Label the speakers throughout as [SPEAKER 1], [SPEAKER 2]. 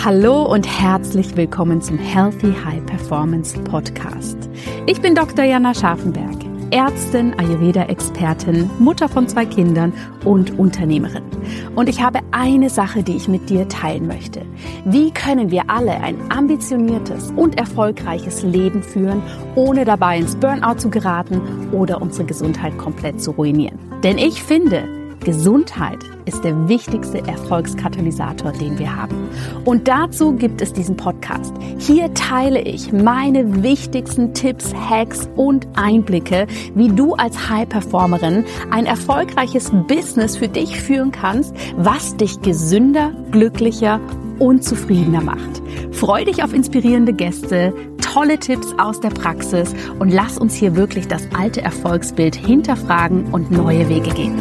[SPEAKER 1] Hallo und herzlich willkommen zum Healthy High Performance Podcast. Ich bin Dr. Jana Scharfenberg, Ärztin, Ayurveda-Expertin, Mutter von 2 Kindern und Unternehmerin. Und ich habe eine Sache, die ich mit dir teilen möchte. Wie können wir alle ein ambitioniertes und erfolgreiches Leben führen, ohne dabei ins Burnout zu geraten oder unsere Gesundheit komplett zu ruinieren? Denn ich finde, Gesundheit ist der wichtigste Erfolgskatalysator, den wir haben. Und dazu gibt es diesen Podcast. Hier teile ich meine wichtigsten Tipps, Hacks und Einblicke, wie du als High-Performerin ein erfolgreiches Business für dich führen kannst, was dich gesünder, glücklicher und zufriedener macht. Freu dich auf inspirierende Gäste, tolle Tipps aus der Praxis und lass uns hier wirklich das alte Erfolgsbild hinterfragen und neue Wege gehen.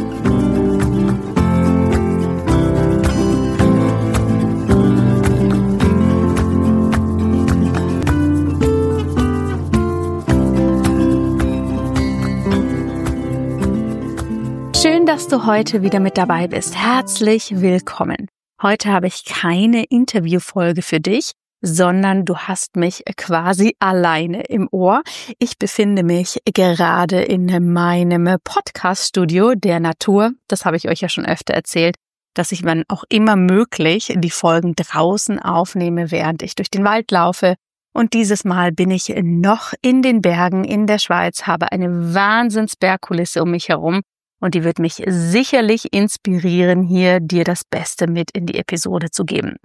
[SPEAKER 1] Schön, dass du heute wieder mit dabei bist. Herzlich willkommen. Heute habe ich keine Interviewfolge für dich, sondern du hast mich quasi alleine im Ohr. Ich befinde mich gerade in meinem Podcast-Studio der Natur. Das habe ich euch ja schon öfter erzählt, dass ich wann auch immer möglich die Folgen draußen aufnehme, während ich durch den Wald laufe. Und dieses Mal bin ich noch in den Bergen in der Schweiz, habe eine Wahnsinnsbergkulisse um mich herum. Und die wird mich sicherlich inspirieren, hier dir das Beste mit in die Episode zu geben.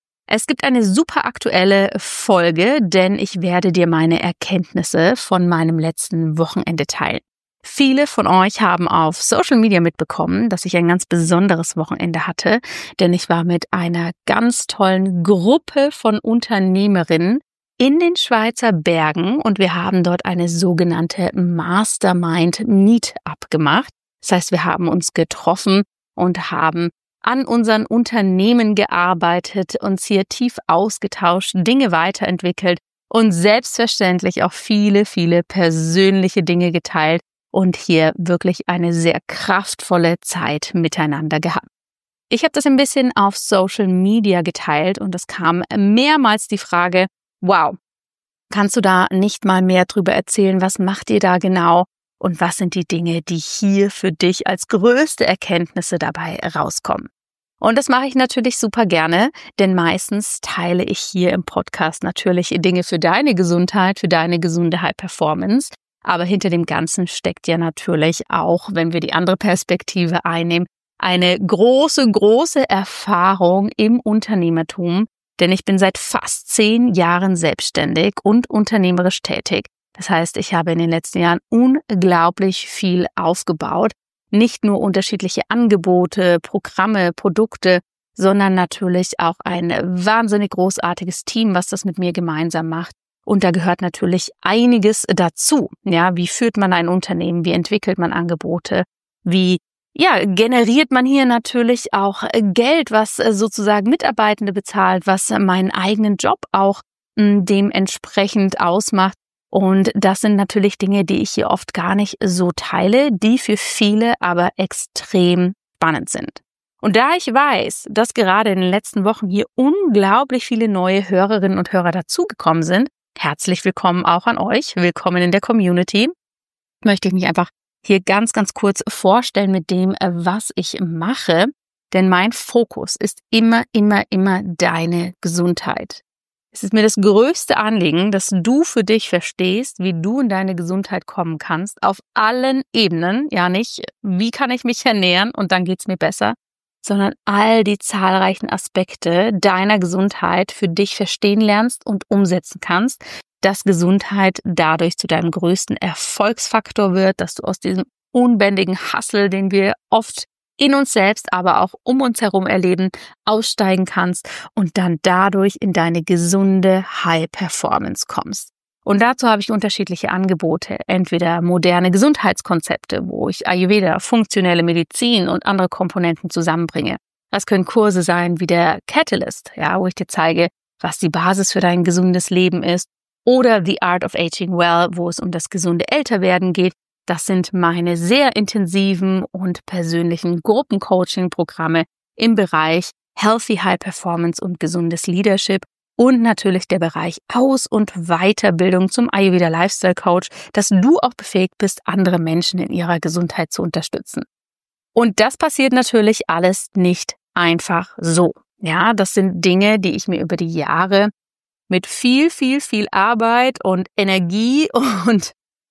[SPEAKER 1] Es gibt eine super aktuelle Folge, denn ich werde dir meine Erkenntnisse von meinem letzten Wochenende teilen. Viele von euch haben auf Social Media mitbekommen, dass ich ein ganz besonderes Wochenende hatte, denn ich war mit einer ganz tollen Gruppe von Unternehmerinnen in den Schweizer Bergen und wir haben dort eine sogenannte Mastermind Meetup gemacht. Das heißt, wir haben uns getroffen und haben an unseren Unternehmen gearbeitet, uns hier tief ausgetauscht, Dinge weiterentwickelt und selbstverständlich auch viele, viele persönliche Dinge geteilt und hier wirklich eine sehr kraftvolle Zeit miteinander gehabt. Ich habe das ein bisschen auf Social Media geteilt und es kam mehrmals die Frage, wow, kannst du da nicht mal mehr drüber erzählen, was macht ihr da genau? Und was sind die Dinge, die hier für dich als größte Erkenntnisse dabei rauskommen? Und das mache ich natürlich super gerne, denn meistens teile ich hier im Podcast natürlich Dinge für deine Gesundheit, für deine gesunde High Performance. Aber hinter dem Ganzen steckt ja natürlich auch, wenn wir die andere Perspektive einnehmen, eine große, große Erfahrung im Unternehmertum. Denn ich bin seit fast 10 Jahren selbstständig und unternehmerisch tätig. Das heißt, ich habe in den letzten Jahren unglaublich viel aufgebaut. Nicht nur unterschiedliche Angebote, Programme, Produkte, sondern natürlich auch ein wahnsinnig großartiges Team, was das mit mir gemeinsam macht. Und da gehört natürlich einiges dazu. Ja, wie führt man ein Unternehmen? Wie entwickelt man Angebote? Wie generiert man hier natürlich auch Geld, was sozusagen Mitarbeitende bezahlt, was meinen eigenen Job auch dementsprechend ausmacht. Und das sind natürlich Dinge, die ich hier oft gar nicht so teile, die für viele aber extrem spannend sind. Und da ich weiß, dass gerade in den letzten Wochen hier unglaublich viele neue Hörerinnen und Hörer dazugekommen sind, herzlich willkommen auch an euch, willkommen in der Community, möchte ich mich einfach hier ganz, ganz kurz vorstellen mit dem, was ich mache. Denn mein Fokus ist immer deine Gesundheit. Es ist mir das größte Anliegen, dass du für dich verstehst, wie du in deine Gesundheit kommen kannst, auf allen Ebenen, ja nicht, wie kann ich mich ernähren und dann geht's mir besser, sondern all die zahlreichen Aspekte deiner Gesundheit für dich verstehen lernst und umsetzen kannst, dass Gesundheit dadurch zu deinem größten Erfolgsfaktor wird, dass du aus diesem unbändigen Hustle, den wir oft in uns selbst, aber auch um uns herum erleben, aussteigen kannst und dann dadurch in deine gesunde High-Performance kommst. Und dazu habe ich unterschiedliche Angebote, entweder moderne Gesundheitskonzepte, wo ich Ayurveda, funktionelle Medizin und andere Komponenten zusammenbringe. Das können Kurse sein wie der Catalyst, ja, wo ich dir zeige, was die Basis für dein gesundes Leben ist, oder The Art of Aging Well, wo es um das gesunde Älterwerden geht. Das sind meine sehr intensiven und persönlichen Gruppencoaching-Programme im Bereich Healthy High Performance und gesundes Leadership und natürlich der Bereich Aus- und Weiterbildung zum Ayurveda Lifestyle Coach, dass du auch befähigt bist, andere Menschen in ihrer Gesundheit zu unterstützen. Und das passiert natürlich alles nicht einfach so. Ja, das sind Dinge, die ich mir über die Jahre mit viel Arbeit und Energie und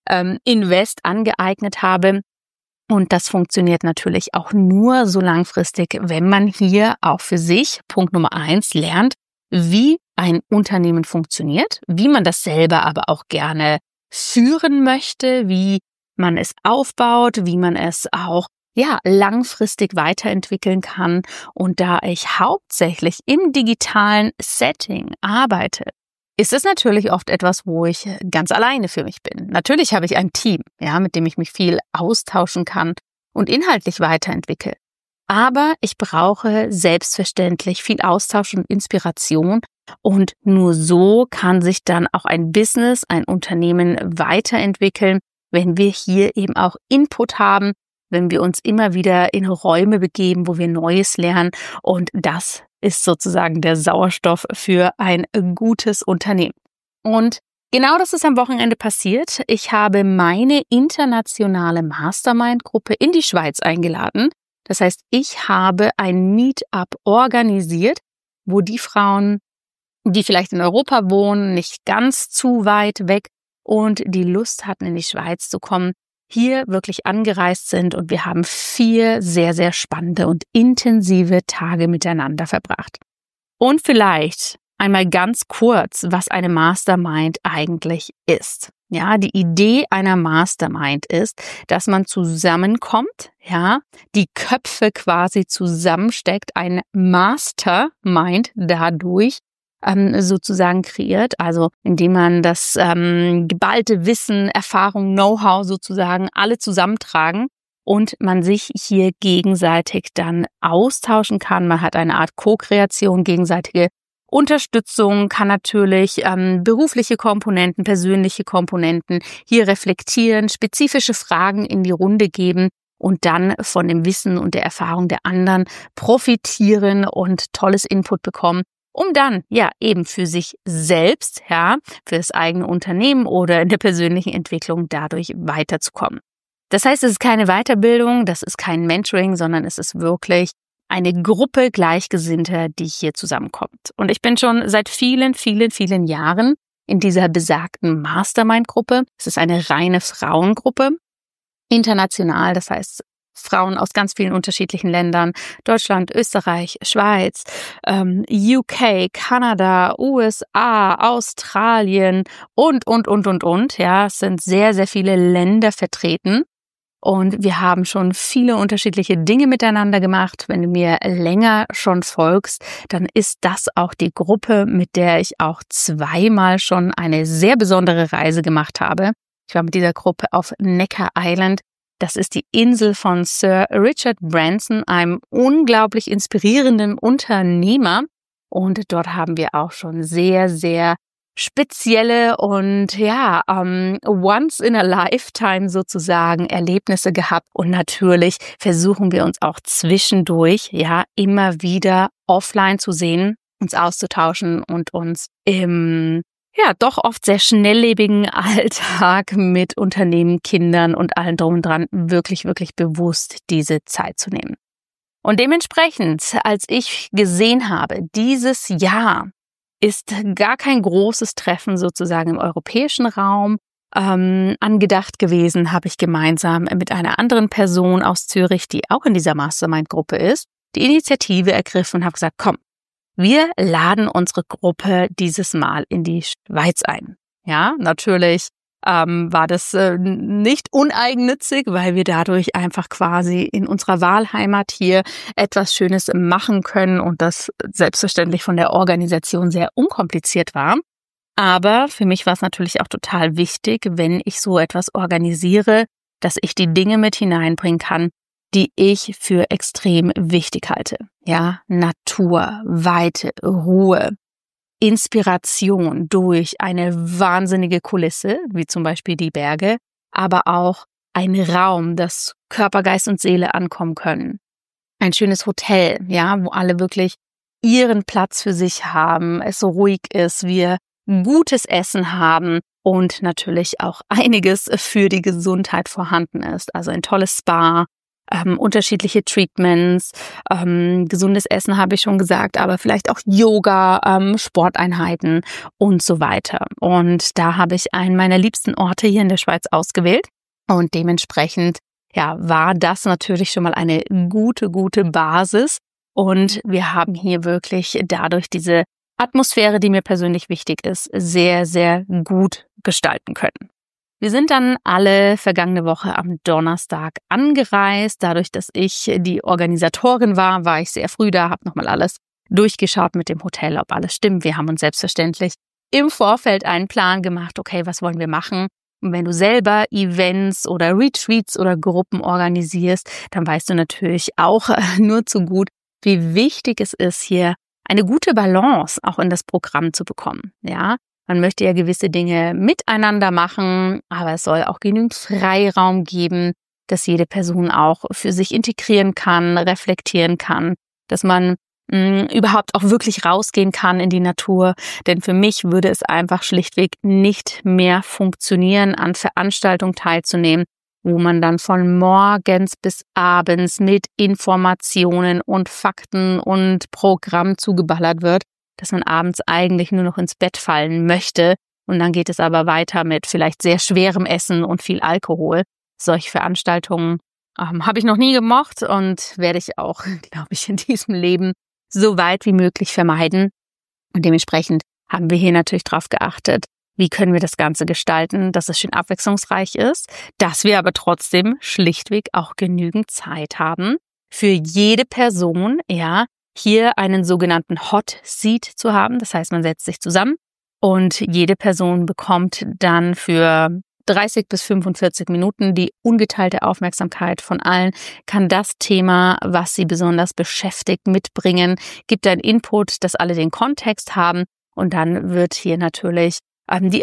[SPEAKER 1] Invest angeeignet habe. Und das funktioniert natürlich auch nur so langfristig, wenn man hier auch für sich, Punkt Nummer 1, lernt, wie ein Unternehmen funktioniert, wie man das selber aber auch gerne führen möchte, wie man es aufbaut, wie man es auch langfristig weiterentwickeln kann. Und da ich hauptsächlich im digitalen Setting arbeite, ist es natürlich oft etwas, wo ich ganz alleine für mich bin. Natürlich habe ich ein Team, mit dem ich mich viel austauschen kann und inhaltlich weiterentwickle. Aber ich brauche selbstverständlich viel Austausch und Inspiration und nur so kann sich dann auch ein Business, ein Unternehmen weiterentwickeln, wenn wir hier eben auch Input haben, wenn wir uns immer wieder in Räume begeben, wo wir Neues lernen und das ist sozusagen der Sauerstoff für ein gutes Unternehmen. Und genau das ist am Wochenende passiert. Ich habe meine internationale Mastermind-Gruppe in die Schweiz eingeladen. Das heißt, ich habe ein Meetup organisiert, wo die Frauen, die vielleicht in Europa wohnen, nicht ganz zu weit weg und die Lust hatten, in die Schweiz zu kommen, hier wirklich angereist sind und wir haben 4 sehr, sehr spannende und intensive Tage miteinander verbracht. Und vielleicht einmal ganz kurz, was eine Mastermind eigentlich ist. Ja, die Idee einer Mastermind ist, dass man zusammenkommt, die Köpfe quasi zusammensteckt, ein Mastermind dadurch sozusagen kreiert, also indem man das geballte Wissen, Erfahrung, Know-how sozusagen alle zusammentragen und man sich hier gegenseitig dann austauschen kann. Man hat eine Art Co-Kreation, gegenseitige Unterstützung, kann natürlich berufliche Komponenten, persönliche Komponenten hier reflektieren, spezifische Fragen in die Runde geben und dann von dem Wissen und der Erfahrung der anderen profitieren und tolles Input bekommen, um dann eben für sich selbst, für das eigene Unternehmen oder in der persönlichen Entwicklung dadurch weiterzukommen. Das heißt, es ist keine Weiterbildung, das ist kein Mentoring, sondern es ist wirklich eine Gruppe Gleichgesinnter, die hier zusammenkommt. Und ich bin schon seit vielen Jahren in dieser besagten Mastermind-Gruppe. Es ist eine reine Frauengruppe, international, das heißt Frauen aus ganz vielen unterschiedlichen Ländern, Deutschland, Österreich, Schweiz, UK, Kanada, USA, Australien und. Ja, es sind sehr, sehr viele Länder vertreten. Und wir haben schon viele unterschiedliche Dinge miteinander gemacht. Wenn du mir länger schon folgst, dann ist das auch die Gruppe, mit der ich auch 2-mal schon eine sehr besondere Reise gemacht habe. Ich war mit dieser Gruppe auf Necker Island. Das ist die Insel von Sir Richard Branson, einem unglaublich inspirierenden Unternehmer. Und dort haben wir auch schon sehr, sehr spezielle und once in a lifetime sozusagen Erlebnisse gehabt. Und natürlich versuchen wir uns auch zwischendurch immer wieder offline zu sehen, uns auszutauschen und uns im doch oft sehr schnelllebigen Alltag mit Unternehmen, Kindern und allem drum und dran wirklich bewusst diese Zeit zu nehmen. Und dementsprechend, als ich gesehen habe, dieses Jahr ist gar kein großes Treffen sozusagen im europäischen Raum angedacht gewesen, habe ich gemeinsam mit einer anderen Person aus Zürich, die auch in dieser Mastermind-Gruppe ist, die Initiative ergriffen und habe gesagt, komm, wir laden unsere Gruppe dieses Mal in die Schweiz ein. Ja, natürlich war das nicht uneigennützig, weil wir dadurch einfach quasi in unserer Wahlheimat hier etwas Schönes machen können und das selbstverständlich von der Organisation sehr unkompliziert war. Aber für mich war es natürlich auch total wichtig, wenn ich so etwas organisiere, dass ich die Dinge mit hineinbringen kann, die ich für extrem wichtig halte. Ja, Natur, Weite, Ruhe, Inspiration durch eine wahnsinnige Kulisse, wie zum Beispiel die Berge, aber auch ein Raum, dass Körper, Geist und Seele ankommen können. Ein schönes Hotel, wo alle wirklich ihren Platz für sich haben, es so ruhig ist, wir gutes Essen haben und natürlich auch einiges für die Gesundheit vorhanden ist. Also ein tolles Spa, unterschiedliche Treatments, gesundes Essen habe ich schon gesagt, aber vielleicht auch Yoga, Sporteinheiten und so weiter. Und da habe ich einen meiner liebsten Orte hier in der Schweiz ausgewählt und dementsprechend war das natürlich schon mal eine gute Basis. Und wir haben hier wirklich dadurch diese Atmosphäre, die mir persönlich wichtig ist, sehr, sehr gut gestalten können. Wir sind dann alle vergangene Woche am Donnerstag angereist. Dadurch, dass ich die Organisatorin war ich sehr früh da, habe nochmal alles durchgeschaut mit dem Hotel, ob alles stimmt. Wir haben uns selbstverständlich im Vorfeld einen Plan gemacht, okay, was wollen wir machen? Und wenn du selber Events oder Retreats oder Gruppen organisierst, dann weißt du natürlich auch nur zu gut, wie wichtig es ist, hier eine gute Balance auch in das Programm zu bekommen. Ja, man möchte ja gewisse Dinge miteinander machen, aber es soll auch genügend Freiraum geben, dass jede Person auch für sich integrieren kann, reflektieren kann, dass man überhaupt auch wirklich rausgehen kann in die Natur. Denn für mich würde es einfach schlichtweg nicht mehr funktionieren, an Veranstaltungen teilzunehmen, wo man dann von morgens bis abends mit Informationen und Fakten und Programm zugeballert wird, dass man abends eigentlich nur noch ins Bett fallen möchte. Und dann geht es aber weiter mit vielleicht sehr schwerem Essen und viel Alkohol. Solche Veranstaltungen habe ich noch nie gemocht und werde ich auch, glaube ich, in diesem Leben so weit wie möglich vermeiden. Und dementsprechend haben wir hier natürlich drauf geachtet, wie können wir das Ganze gestalten, dass es schön abwechslungsreich ist, dass wir aber trotzdem schlichtweg auch genügend Zeit haben, für jede Person, hier einen sogenannten Hot Seat zu haben. Das heißt, man setzt sich zusammen und jede Person bekommt dann für 30 bis 45 Minuten die ungeteilte Aufmerksamkeit von allen, kann das Thema, was sie besonders beschäftigt, mitbringen, gibt einen Input, dass alle den Kontext haben und dann wird hier natürlich die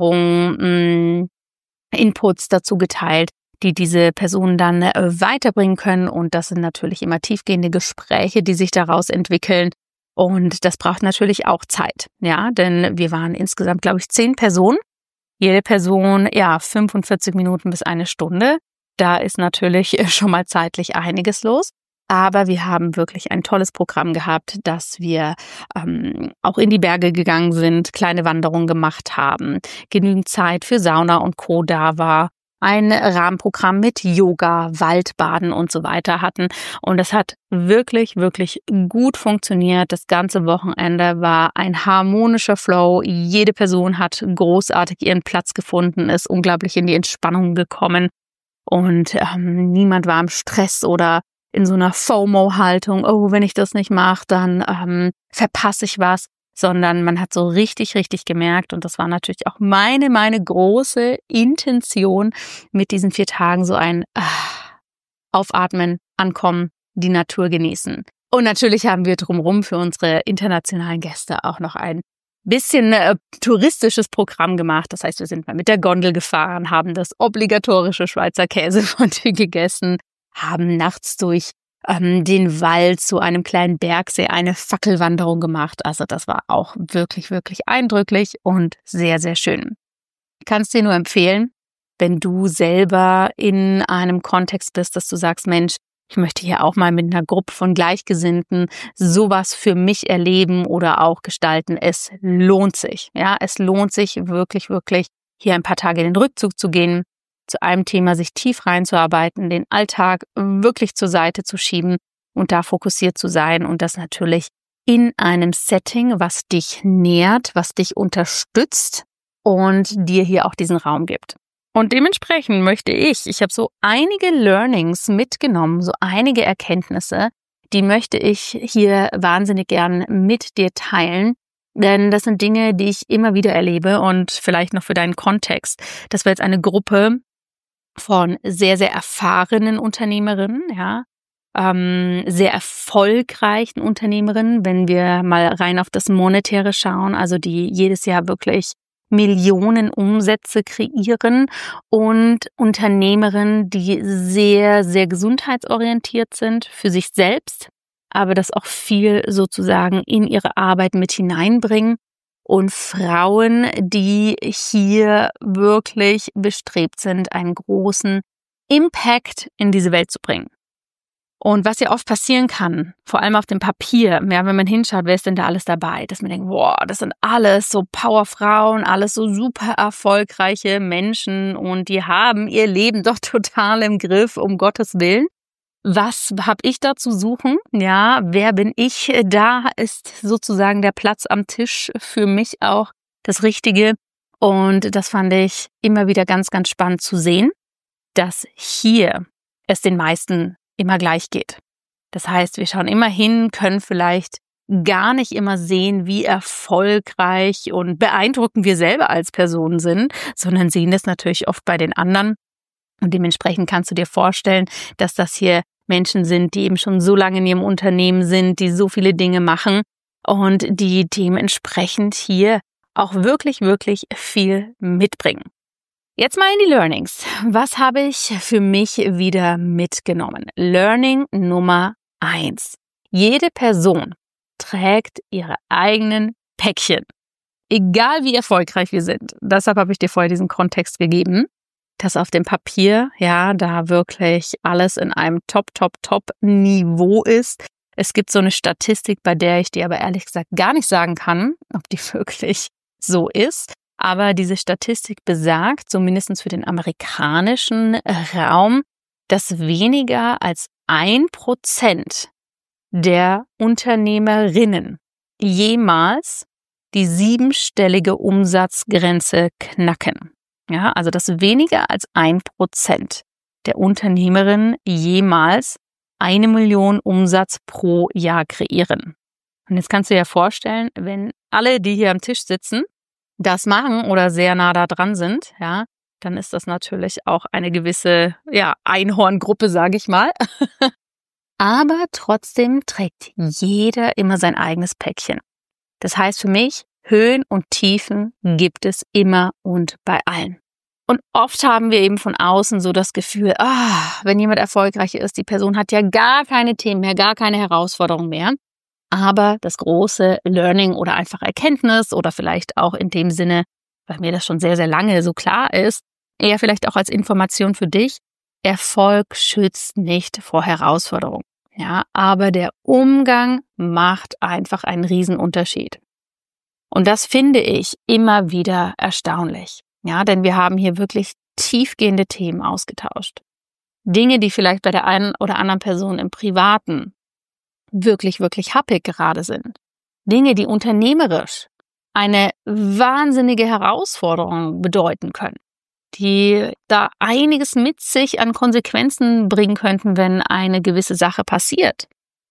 [SPEAKER 1] Erfahrungen, Inputs dazu geteilt, die diese Personen dann weiterbringen können. Und das sind natürlich immer tiefgehende Gespräche, die sich daraus entwickeln. Und das braucht natürlich auch Zeit, denn wir waren insgesamt, glaube ich, 10 Personen. Jede Person, 45 Minuten bis 1 Stunde. Da ist natürlich schon mal zeitlich einiges los. Aber wir haben wirklich ein tolles Programm gehabt, dass wir auch in die Berge gegangen sind, kleine Wanderungen gemacht haben, genügend Zeit für Sauna und Co. da war, ein Rahmenprogramm mit Yoga, Waldbaden und so weiter hatten. Und das hat wirklich gut funktioniert. Das ganze Wochenende war ein harmonischer Flow. Jede Person hat großartig ihren Platz gefunden, ist unglaublich in die Entspannung gekommen. Und niemand war im Stress oder in so einer FOMO-Haltung, oh, wenn ich das nicht mache, dann verpasse ich was, sondern man hat so richtig gemerkt und das war natürlich auch meine große Intention mit diesen 4 Tagen, so ein Aufatmen, Ankommen, die Natur genießen. Und natürlich haben wir drumherum für unsere internationalen Gäste auch noch ein bisschen touristisches Programm gemacht. Das heißt, wir sind mal mit der Gondel gefahren, haben das obligatorische Schweizer Käsefondue gegessen, haben nachts durch den Wald zu einem kleinen Bergsee eine Fackelwanderung gemacht. Also das war auch wirklich eindrücklich und sehr schön. Ich kann es dir nur empfehlen, wenn du selber in einem Kontext bist, dass du sagst, Mensch, ich möchte hier auch mal mit einer Gruppe von Gleichgesinnten sowas für mich erleben oder auch gestalten. Es lohnt sich. Es lohnt sich wirklich hier ein paar Tage in den Rückzug zu gehen, zu einem Thema sich tief reinzuarbeiten, den Alltag wirklich zur Seite zu schieben und da fokussiert zu sein und das natürlich in einem Setting, was dich nährt, was dich unterstützt und dir hier auch diesen Raum gibt. Und dementsprechend möchte ich habe so einige Learnings mitgenommen, so einige Erkenntnisse, die möchte ich hier wahnsinnig gern mit dir teilen. Denn das sind Dinge, die ich immer wieder erlebe und vielleicht noch für deinen Kontext. Das war jetzt eine Gruppe von sehr erfahrenen Unternehmerinnen, sehr erfolgreichen Unternehmerinnen, wenn wir mal rein auf das Monetäre schauen, also die jedes Jahr wirklich Millionen Umsätze kreieren und Unternehmerinnen, die sehr gesundheitsorientiert sind für sich selbst, aber das auch viel sozusagen in ihre Arbeit mit hineinbringen und Frauen, die hier wirklich bestrebt sind, einen großen Impact in diese Welt zu bringen. Und was ja oft passieren kann, vor allem auf dem Papier, ja, wenn man hinschaut, wer ist denn da alles dabei, dass man denkt, wow, das sind alles so Powerfrauen, alles so super erfolgreiche Menschen und die haben ihr Leben doch total im Griff, um Gottes Willen. Was habe ich da zu suchen? Ja, wer bin ich? Da ist sozusagen der Platz am Tisch für mich auch das Richtige. Und das fand ich immer wieder ganz, ganz spannend zu sehen, dass hier es den meisten immer gleich geht. Das heißt, wir schauen immer hin, können vielleicht gar nicht immer sehen, wie erfolgreich und beeindruckend wir selber als Personen sind, sondern sehen das natürlich oft bei den anderen. Und dementsprechend kannst du dir vorstellen, dass das hier Menschen sind, die eben schon so lange in ihrem Unternehmen sind, die so viele Dinge machen und die dementsprechend hier auch wirklich, wirklich viel mitbringen. Jetzt mal in die Learnings. Was habe ich für mich wieder mitgenommen? Learning Nummer 1. Jede Person trägt ihre eigenen Päckchen. Egal wie erfolgreich wir sind. Deshalb habe ich dir vorher diesen Kontext gegeben, dass auf dem Papier, ja, da wirklich alles in einem Top-Niveau ist. Es gibt so eine Statistik, bei der ich dir aber ehrlich gesagt gar nicht sagen kann, ob die wirklich so ist. Aber diese Statistik besagt, zumindest für den amerikanischen Raum, dass weniger als 1% der Unternehmerinnen jemals die 7-stellige Umsatzgrenze knacken. Ja, also dass weniger als 1% der Unternehmerinnen jemals 1 Million Umsatz pro Jahr kreieren. Und jetzt kannst du dir vorstellen, wenn alle, die hier am Tisch sitzen, das machen oder sehr nah da dran sind, ja, dann ist das natürlich auch eine gewisse, ja, Einhorngruppe, sage ich mal. Aber trotzdem trägt jeder immer sein eigenes Päckchen. Das heißt für mich, Höhen und Tiefen gibt es immer und bei allen. Und oft haben wir eben von außen so das Gefühl, wenn jemand erfolgreich ist, die Person hat ja gar keine Themen mehr, gar keine Herausforderungen mehr. Aber das große Learning oder einfach Erkenntnis oder vielleicht auch in dem Sinne, weil mir das schon sehr, sehr lange so klar ist, eher vielleicht auch als Information für dich, Erfolg schützt nicht vor Herausforderungen. Ja, aber der Umgang macht einfach einen Riesenunterschied. Und das finde ich immer wieder erstaunlich. Ja, denn wir haben hier wirklich tiefgehende Themen ausgetauscht. Dinge, die vielleicht bei der einen oder anderen Person im Privaten wirklich, wirklich happig gerade sind. Dinge, die unternehmerisch eine wahnsinnige Herausforderung bedeuten können, die da einiges mit sich an Konsequenzen bringen könnten, wenn eine gewisse Sache passiert.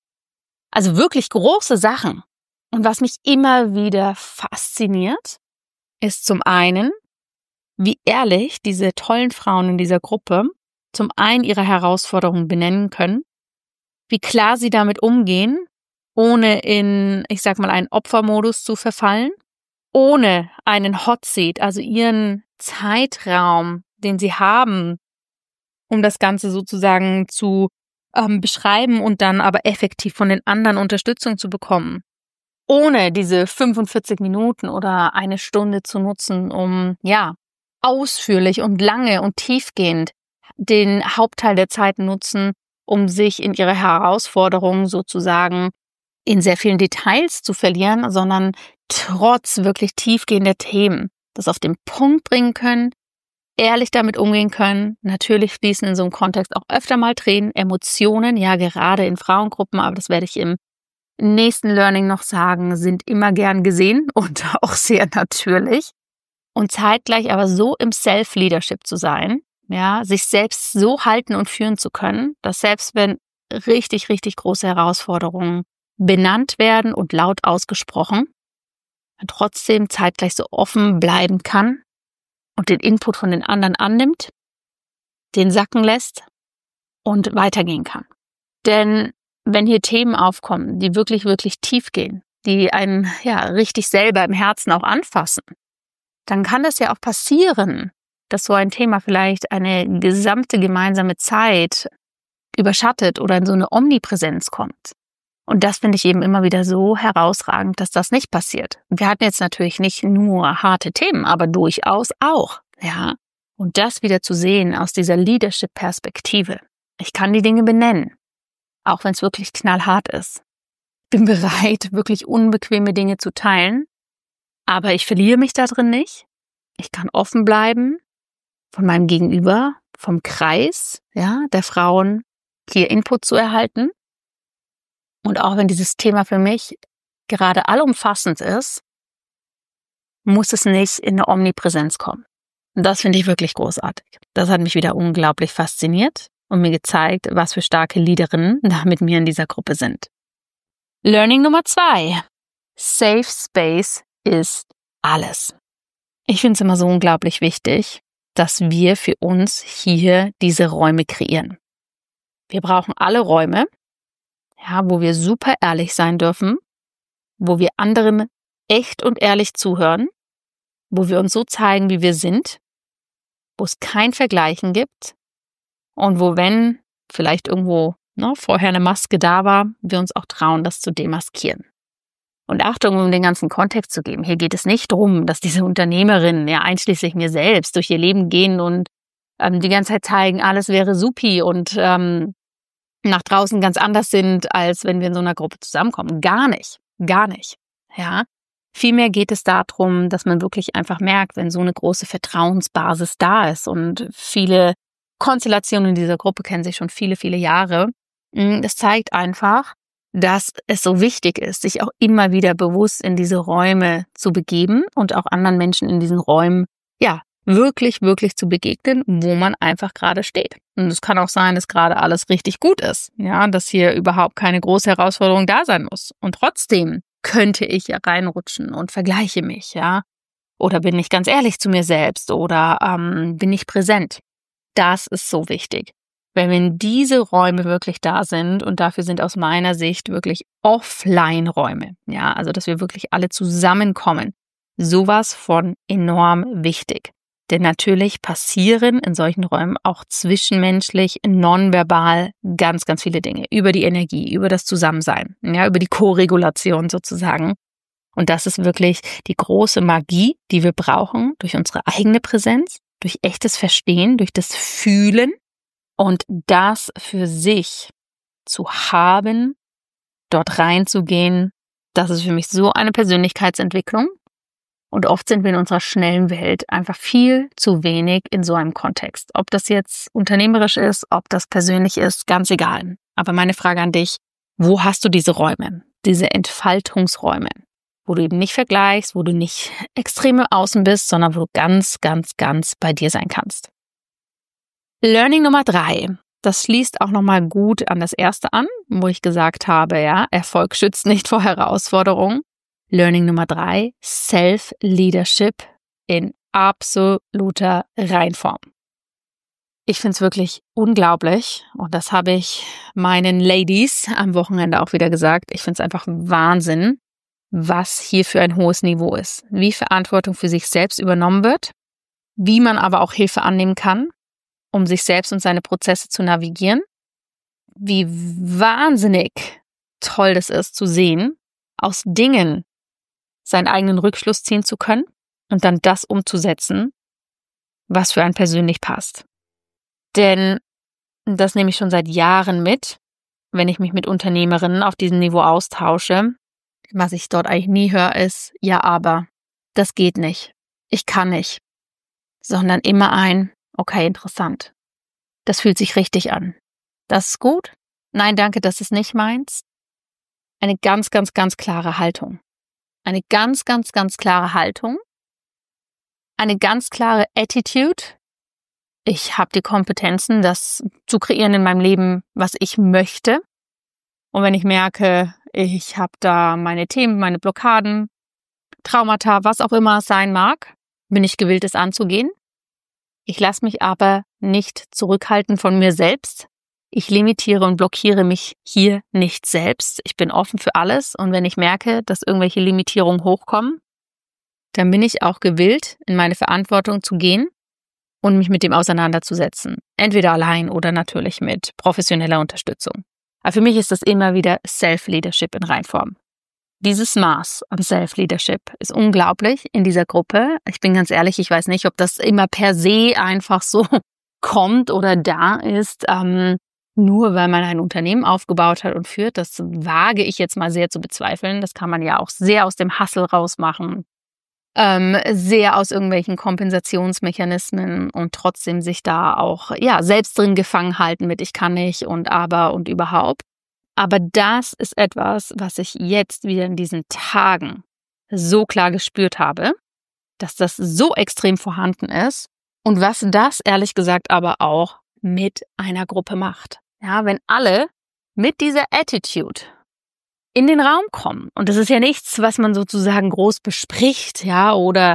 [SPEAKER 1] Also wirklich große Sachen. Und was mich immer wieder fasziniert, ist zum einen, wie ehrlich diese tollen Frauen in dieser Gruppe zum einen ihre Herausforderungen benennen können, wie klar sie damit umgehen, ohne in, ich sag mal, einen Opfermodus zu verfallen, ohne einen Hot Seat, also ihren Zeitraum, den sie haben, um das Ganze sozusagen zu beschreiben und dann aber effektiv von den anderen Unterstützung zu bekommen, ohne diese 45 Minuten oder eine Stunde zu nutzen, um, ja, ausführlich und lange und tiefgehend den Hauptteil der Zeit nutzen, um sich in ihre Herausforderungen sozusagen in sehr vielen Details zu verlieren, sondern trotz wirklich tiefgehender Themen das auf den Punkt bringen können, ehrlich damit umgehen können. Natürlich fließen in so einem Kontext auch öfter mal Tränen, Emotionen, ja gerade in Frauengruppen, aber das werde ich im nächsten Learning noch sagen, sind immer gern gesehen und auch sehr natürlich. Und zeitgleich aber so im Self-Leadership zu sein, ja, sich selbst so halten und führen zu können, dass selbst wenn richtig, richtig große Herausforderungen benannt werden und laut ausgesprochen, man trotzdem zeitgleich so offen bleiben kann und den Input von den anderen annimmt, den sacken lässt und weitergehen kann. Denn wenn hier Themen aufkommen, die wirklich, wirklich tief gehen, die einen ja richtig selber im Herzen auch anfassen, dann kann das ja auch passieren, dass so ein Thema vielleicht eine gesamte gemeinsame Zeit überschattet oder in so eine Omnipräsenz kommt. Und das finde ich eben immer wieder so herausragend, dass das nicht passiert. Wir hatten jetzt natürlich nicht nur harte Themen, aber durchaus auch, ja. Und das wieder zu sehen aus dieser Leadership-Perspektive. Ich kann die Dinge benennen, auch wenn es wirklich knallhart ist. Bin bereit, wirklich unbequeme Dinge zu teilen, aber ich verliere mich da drin nicht. Ich kann offen bleiben von meinem Gegenüber, vom Kreis, ja, der Frauen, hier Input zu erhalten. Und auch wenn dieses Thema für mich gerade allumfassend ist, muss es nicht in eine Omnipräsenz kommen. Und das finde ich wirklich großartig. Das hat mich wieder unglaublich fasziniert und mir gezeigt, was für starke Leaderinnen da mit mir in dieser Gruppe sind. Learning Nummer 2. Safe Space ist alles. Ich finde es immer so unglaublich wichtig, dass wir für uns hier diese Räume kreieren. Wir brauchen alle Räume, ja, wo wir super ehrlich sein dürfen, wo wir anderen echt und ehrlich zuhören, wo wir uns so zeigen, wie wir sind, wo es kein Vergleichen gibt und wo, wenn vielleicht irgendwo vorher eine Maske da war, wir uns auch trauen, das zu demaskieren. Und Achtung, um den ganzen Kontext zu geben, hier geht es nicht darum, dass diese Unternehmerinnen, ja einschließlich mir selbst, durch ihr Leben gehen und die ganze Zeit zeigen, alles wäre supi und nach draußen ganz anders sind, als wenn wir in so einer Gruppe zusammenkommen. Gar nicht. Ja. Vielmehr geht es darum, dass man wirklich einfach merkt, wenn so eine große Vertrauensbasis da ist und viele Konstellationen in dieser Gruppe kennen sich schon viele, viele Jahre. Das zeigt einfach, dass es so wichtig ist, sich auch immer wieder bewusst in diese Räume zu begeben und auch anderen Menschen in diesen Räumen, ja, wirklich zu begegnen, wo man einfach gerade steht. Und es kann auch sein, dass gerade alles richtig gut ist, ja, dass hier überhaupt keine große Herausforderung da sein muss. Und trotzdem könnte ich ja reinrutschen und vergleiche mich, ja, oder bin ich ganz ehrlich zu mir selbst oder bin ich präsent. Das ist so wichtig. Wenn diese Räume wirklich da sind, und dafür sind aus meiner Sicht wirklich Offline-Räume, ja, also dass wir wirklich alle zusammenkommen, sowas von enorm wichtig. Denn natürlich passieren in solchen Räumen auch zwischenmenschlich, nonverbal ganz viele Dinge. Über die Energie, über das Zusammensein, ja, über die Koregulation sozusagen. Und das ist wirklich die große Magie, die wir brauchen durch unsere eigene Präsenz, durch echtes Verstehen, durch das Fühlen und das für sich zu haben, dort reinzugehen. Das ist für mich so eine Persönlichkeitsentwicklung. Und oft sind wir in unserer schnellen Welt einfach viel zu wenig in so einem Kontext. Ob das jetzt unternehmerisch ist, ob das persönlich ist, ganz egal. Aber meine Frage an dich, wo hast du diese Räume, diese Entfaltungsräume, wo du eben nicht vergleichst, wo du nicht extrem im Außen bist, sondern wo du ganz bei dir sein kannst. Learning Nummer 3. Das schließt auch nochmal gut an das erste an, wo ich gesagt habe, ja, Erfolg schützt nicht vor Herausforderungen. Learning Nummer 3, Self-Leadership in absoluter Reinform. Ich finde es wirklich unglaublich und das habe ich meinen Ladies am Wochenende auch wieder gesagt. Ich finde es einfach Wahnsinn, was hier für ein hohes Niveau ist. Wie Verantwortung für sich selbst übernommen wird, wie man aber auch Hilfe annehmen kann, um sich selbst und seine Prozesse zu navigieren. Wie wahnsinnig toll das ist zu sehen, aus Dingen seinen eigenen Rückschluss ziehen zu können und dann das umzusetzen, was für einen persönlich passt. Denn das nehme ich schon seit Jahren mit, wenn ich mich mit Unternehmerinnen auf diesem Niveau austausche. Was ich dort eigentlich nie höre, ist, ja, aber das geht nicht. Ich kann nicht. Sondern immer okay, interessant. Das fühlt sich richtig an. Das ist gut. Nein, danke, das ist nicht meins. Eine ganz klare Haltung. Eine ganz klare Haltung. Eine ganz klare Attitude. Ich habe die Kompetenzen, das zu kreieren in meinem Leben, was ich möchte. Und wenn ich merke, ich habe da meine Themen, meine Blockaden, Traumata, was auch immer es sein mag, bin ich gewillt, es anzugehen. Ich lasse mich aber nicht zurückhalten von mir selbst. Ich limitiere und blockiere mich hier nicht selbst. Ich bin offen für alles und wenn ich merke, dass irgendwelche Limitierungen hochkommen, dann bin ich auch gewillt, in meine Verantwortung zu gehen und mich mit dem auseinanderzusetzen. Entweder allein oder natürlich mit professioneller Unterstützung. Aber für mich ist das immer wieder Self-Leadership in Reinform. Dieses Maß an Self-Leadership ist unglaublich in dieser Gruppe. Ich bin ganz ehrlich, ich weiß nicht, ob das immer per se einfach so kommt oder da ist, nur weil man ein Unternehmen aufgebaut hat und führt. Das wage ich jetzt mal sehr zu bezweifeln. Das kann man ja auch sehr aus dem Hustle rausmachen, sehr aus irgendwelchen Kompensationsmechanismen und trotzdem sich da auch selbst drin gefangen halten mit ich kann nicht und aber und überhaupt. Aber das ist etwas, was ich jetzt wieder in diesen Tagen so klar gespürt habe, dass das so extrem vorhanden ist und was das ehrlich gesagt aber auch mit einer Gruppe macht. Ja, wenn alle mit dieser Attitude in den Raum kommen, und das ist ja nichts, was man sozusagen groß bespricht, ja, oder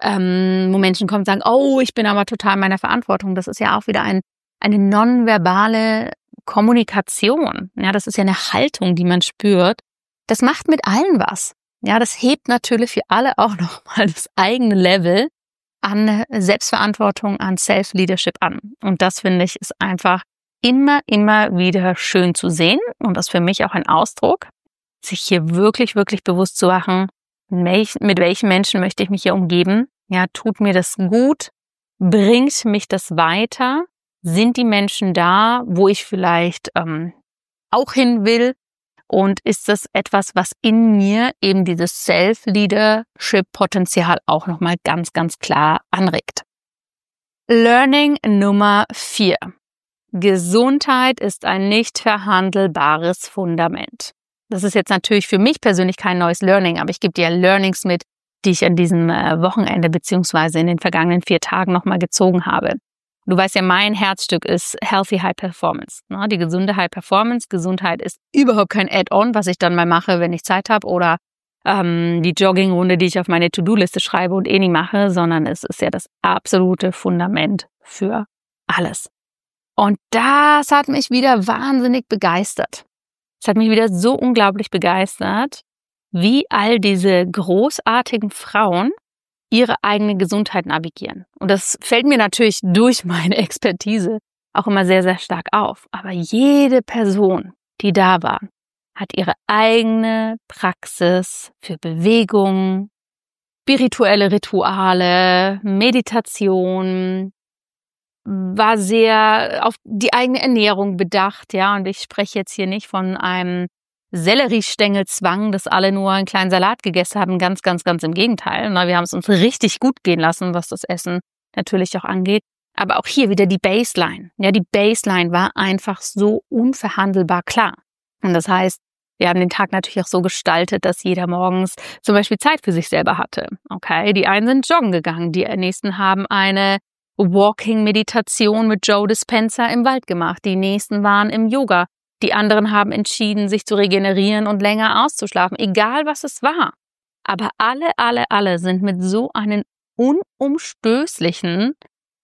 [SPEAKER 1] wo Menschen kommen und sagen, oh, ich bin aber total in meiner Verantwortung. Das ist ja auch wieder eine nonverbale Kommunikation. Ja, das ist ja eine Haltung, die man spürt. Das macht mit allen was. Ja, das hebt natürlich für alle auch nochmal das eigene Level an Selbstverantwortung, an Self-Leadership an. Und das finde ich ist einfach immer wieder schön zu sehen. Und das ist für mich auch ein Ausdruck, sich hier wirklich, wirklich bewusst zu machen, mit welchen Menschen möchte ich mich hier umgeben? Ja, tut mir das gut? Bringt mich das weiter? Sind die Menschen da, wo ich vielleicht auch hin will? Und ist das etwas, was in mir eben dieses Self-Leadership-Potenzial auch nochmal ganz, ganz klar anregt? Learning Nummer 4. Gesundheit ist ein nicht verhandelbares Fundament. Das ist jetzt natürlich für mich persönlich kein neues Learning, aber ich gebe dir Learnings mit, die ich an diesem Wochenende beziehungsweise in den vergangenen 4 Tagen nochmal gezogen habe. Du weißt ja, mein Herzstück ist Healthy High Performance. Die gesunde High Performance. Gesundheit ist überhaupt kein Add-on, was ich dann mal mache, wenn ich Zeit habe oder die Joggingrunde, die ich auf meine To-Do-Liste schreibe und nie mache, sondern es ist ja das absolute Fundament für alles. Und das hat mich wieder wahnsinnig begeistert. Es hat mich wieder so unglaublich begeistert, wie all diese großartigen Frauen ihre eigene Gesundheit navigieren. Und das fällt mir natürlich durch meine Expertise auch immer sehr, sehr stark auf. Aber jede Person, die da war, hat ihre eigene Praxis für Bewegung, spirituelle Rituale, Meditation, war sehr auf die eigene Ernährung bedacht, ja. Und ich spreche jetzt hier nicht von einem Selleriestängel-Zwang, dass alle nur einen kleinen Salat gegessen haben. Ganz, ganz, ganz im Gegenteil. Wir haben es uns richtig gut gehen lassen, was das Essen natürlich auch angeht. Aber auch hier wieder die Baseline. Ja, die Baseline war einfach so unverhandelbar klar. Und das heißt, wir haben den Tag natürlich auch so gestaltet, dass jeder morgens zum Beispiel Zeit für sich selber hatte. Okay, die einen sind joggen gegangen, die nächsten haben eine Walking-Meditation mit Joe Dispenza im Wald gemacht. Die nächsten waren im Yoga. Die anderen haben entschieden, sich zu regenerieren und länger auszuschlafen. Egal, was es war. Aber alle sind mit so einem unumstößlichen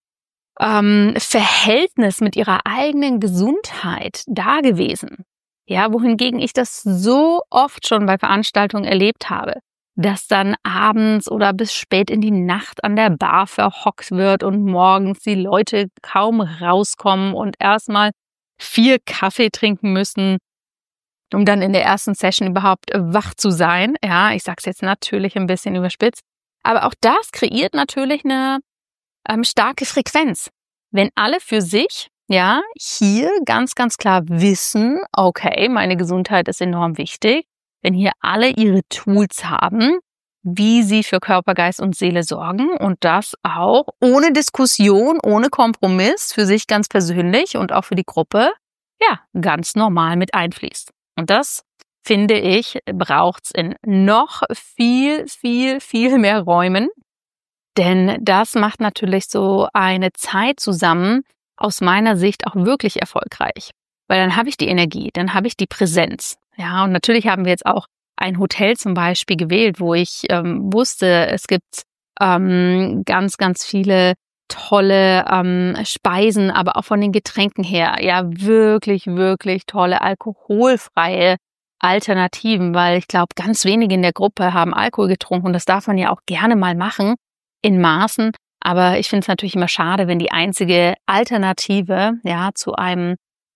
[SPEAKER 1] Verhältnis mit ihrer eigenen Gesundheit da gewesen. Ja, wohingegen ich das so oft schon bei Veranstaltungen erlebt habe, dass dann abends oder bis spät in die Nacht an der Bar verhockt wird und morgens die Leute kaum rauskommen und erstmal 4 Kaffee trinken müssen, um dann in der ersten Session überhaupt wach zu sein. Ja, ich sag's jetzt natürlich ein bisschen überspitzt. Aber auch das kreiert natürlich eine starke Frequenz. Wenn alle für sich, ja, hier ganz, ganz klar wissen, okay, meine Gesundheit ist enorm wichtig. Wenn hier alle ihre Tools haben, wie sie für Körper, Geist und Seele sorgen und das auch ohne Diskussion, ohne Kompromiss für sich ganz persönlich und auch für die Gruppe, ja, ganz normal mit einfließt. Und das, finde ich, braucht's in noch viel mehr Räumen, denn das macht natürlich so eine Zeit zusammen aus meiner Sicht auch wirklich erfolgreich. Weil dann habe ich die Energie, dann habe ich die Präsenz. Ja, und natürlich haben wir jetzt auch ein Hotel zum Beispiel gewählt, wo ich wusste, es gibt ganz, ganz viele tolle Speisen, aber auch von den Getränken her, ja, wirklich tolle alkoholfreie Alternativen, weil ich glaube, ganz wenige in der Gruppe haben Alkohol getrunken und das darf man ja auch gerne mal machen in Maßen. Aber ich finde es natürlich immer schade, wenn die einzige Alternative ja zu einem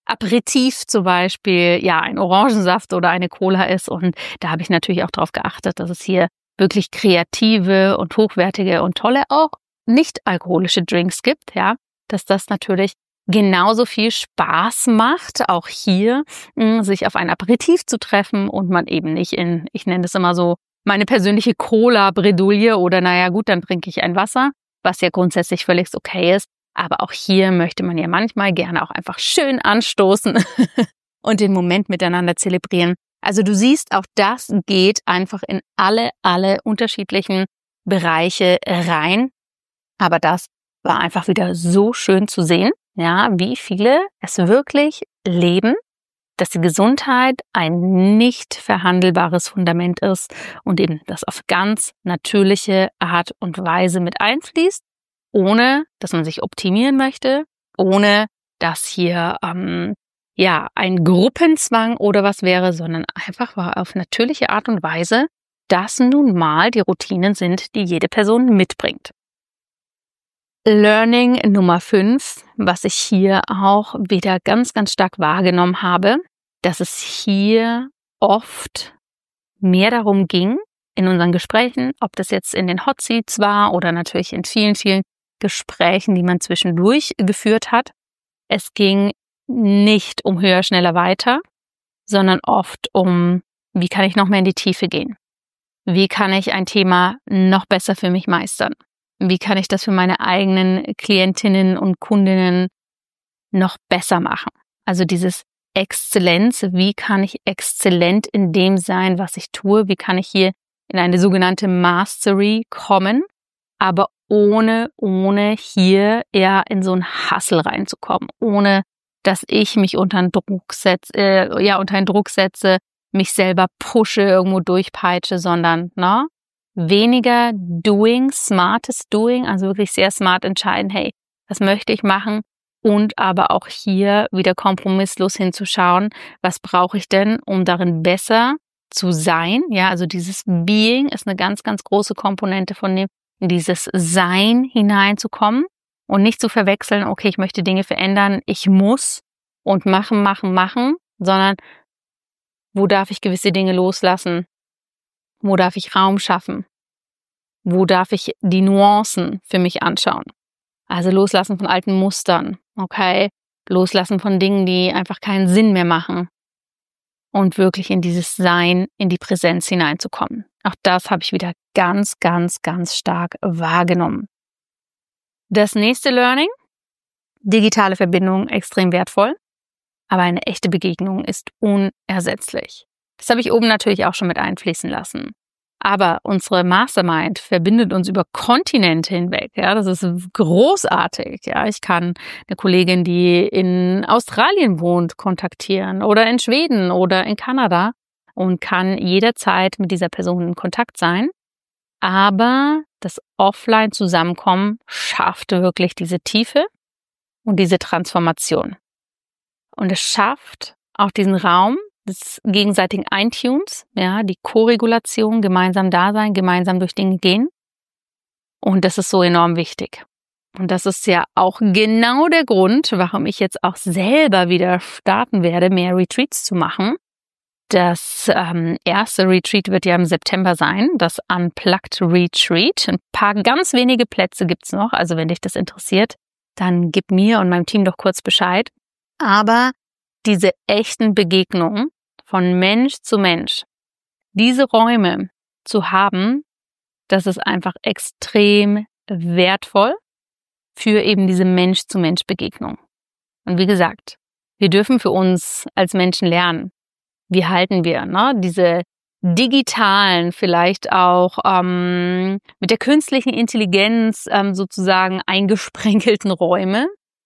[SPEAKER 1] Aperitif zum Beispiel, ja, ein Orangensaft oder eine Cola ist. Und da habe ich natürlich auch darauf geachtet, dass es hier wirklich kreative und hochwertige und tolle auch nicht alkoholische Drinks gibt, ja, dass das natürlich genauso viel Spaß macht, auch hier sich auf ein Aperitif zu treffen und man eben nicht ich nenne das immer so, meine persönliche Cola-Bredouille oder naja gut, dann trinke ich ein Wasser, was ja grundsätzlich völlig okay ist. Aber auch hier möchte man ja manchmal gerne auch einfach schön anstoßen und den Moment miteinander zelebrieren. Also du siehst, auch das geht einfach in alle unterschiedlichen Bereiche rein. Aber das war einfach wieder so schön zu sehen, ja, wie viele es wirklich leben, dass die Gesundheit ein nicht verhandelbares Fundament ist und eben das auf ganz natürliche Art und Weise mit einfließt, ohne dass man sich optimieren möchte, ohne dass hier ein Gruppenzwang oder was wäre, sondern einfach auf natürliche Art und Weise, dass nun mal die Routinen sind, die jede Person mitbringt. Learning Nummer 5, was ich hier auch wieder ganz, ganz stark wahrgenommen habe, dass es hier oft mehr darum ging, in unseren Gesprächen, ob das jetzt in den Hot Seats war oder natürlich in vielen, vielen Gesprächen, die man zwischendurch geführt hat. Es ging nicht um höher, schneller, weiter, sondern oft um, wie kann ich noch mehr in die Tiefe gehen? Wie kann ich ein Thema noch besser für mich meistern? Wie kann ich das für meine eigenen Klientinnen und Kundinnen noch besser machen? Also dieses Exzellenz, wie kann ich exzellent in dem sein, was ich tue? Wie kann ich hier in eine sogenannte Mastery kommen, aber ohne hier eher in so einen Hustle reinzukommen, ohne dass ich mich unter einen Druck setze, mich selber pushe, irgendwo durchpeitsche, sondern weniger Doing, smartes Doing, also wirklich sehr smart entscheiden, hey, was möchte ich machen? Und aber auch hier wieder kompromisslos hinzuschauen, was brauche ich denn, um darin besser zu sein? Ja, also dieses Being ist eine ganz, ganz große Komponente von dem, in dieses Sein hineinzukommen und nicht zu verwechseln, okay, ich möchte Dinge verändern, ich muss und machen, sondern wo darf ich gewisse Dinge loslassen? Wo darf ich Raum schaffen? Wo darf ich die Nuancen für mich anschauen? Also loslassen von alten Mustern, okay? Loslassen von Dingen, die einfach keinen Sinn mehr machen. Und wirklich in dieses Sein, in die Präsenz hineinzukommen. Auch das habe ich wieder ganz, ganz, ganz stark wahrgenommen. Das nächste Learning: digitale Verbindung extrem wertvoll, aber eine echte Begegnung ist unersetzlich. Das habe ich oben natürlich auch schon mit einfließen lassen. Aber unsere Mastermind verbindet uns über Kontinente hinweg. Ja, das ist großartig. Ja, ich kann eine Kollegin, die in Australien wohnt, kontaktieren oder in Schweden oder in Kanada und kann jederzeit mit dieser Person in Kontakt sein. Aber das Offline-Zusammenkommen schafft wirklich diese Tiefe und diese Transformation. Und es schafft auch diesen Raum des gegenseitigen Eintuns, ja, die Koregulation, gemeinsam da sein, gemeinsam durch Dinge gehen. Und das ist so enorm wichtig. Und das ist ja auch genau der Grund, warum ich jetzt auch selber wieder starten werde, mehr Retreats zu machen. Das erste Retreat wird ja im September sein, das Unplugged Retreat. Ein paar ganz wenige Plätze gibt's noch, also wenn dich das interessiert, dann gib mir und meinem Team doch kurz Bescheid. Aber diese echten Begegnungen von Mensch zu Mensch, diese Räume zu haben, das ist einfach extrem wertvoll für eben diese Mensch-zu-Mensch-Begegnung. Und wie gesagt, wir dürfen für uns als Menschen lernen. Wie halten wir diese digitalen, vielleicht auch mit der künstlichen Intelligenz sozusagen eingesprenkelten Räume?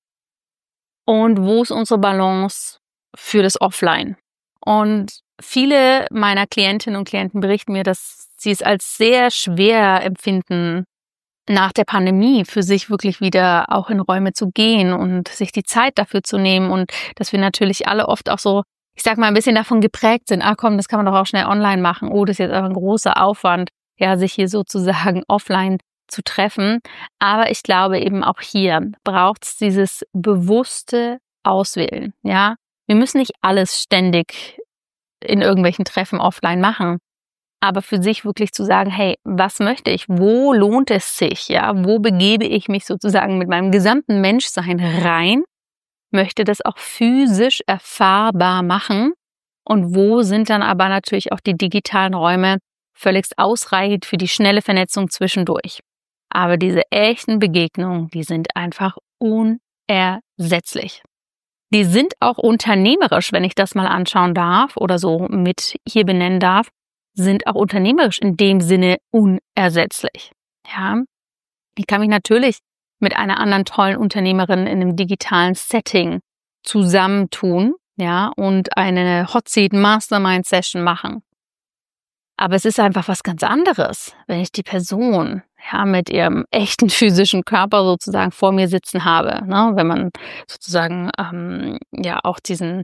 [SPEAKER 1] Und wo ist unsere Balance für das Offline? Und viele meiner Klientinnen und Klienten berichten mir, dass sie es als sehr schwer empfinden, nach der Pandemie für sich wirklich wieder auch in Räume zu gehen und sich die Zeit dafür zu nehmen. Und dass wir natürlich alle oft auch so, ich sag mal, ein bisschen davon geprägt sind, komm, das kann man doch auch schnell online machen. Oh, das ist jetzt aber ein großer Aufwand, ja, sich hier sozusagen offline zu treffen. Aber ich glaube eben auch hier braucht es dieses bewusste Auswählen, ja. Wir müssen nicht alles ständig in irgendwelchen Treffen offline machen, aber für sich wirklich zu sagen, hey, was möchte ich? Wo lohnt es sich? Ja, wo begebe ich mich sozusagen mit meinem gesamten Menschsein rein? Möchte das auch physisch erfahrbar machen? Und wo sind dann aber natürlich auch die digitalen Räume völlig ausreichend für die schnelle Vernetzung zwischendurch? Aber diese echten Begegnungen, die sind einfach unersetzlich. Die sind auch unternehmerisch, wenn ich das mal anschauen darf oder so mit hier benennen darf, sind auch unternehmerisch in dem Sinne unersetzlich. Ja, ich kann mich natürlich mit einer anderen tollen Unternehmerin in einem digitalen Setting zusammentun, ja, und eine Hot Seat Mastermind Session machen. Aber es ist einfach was ganz anderes, wenn ich die Person mit ihrem echten physischen Körper sozusagen vor mir sitzen habe, ne? Wenn man sozusagen auch diesen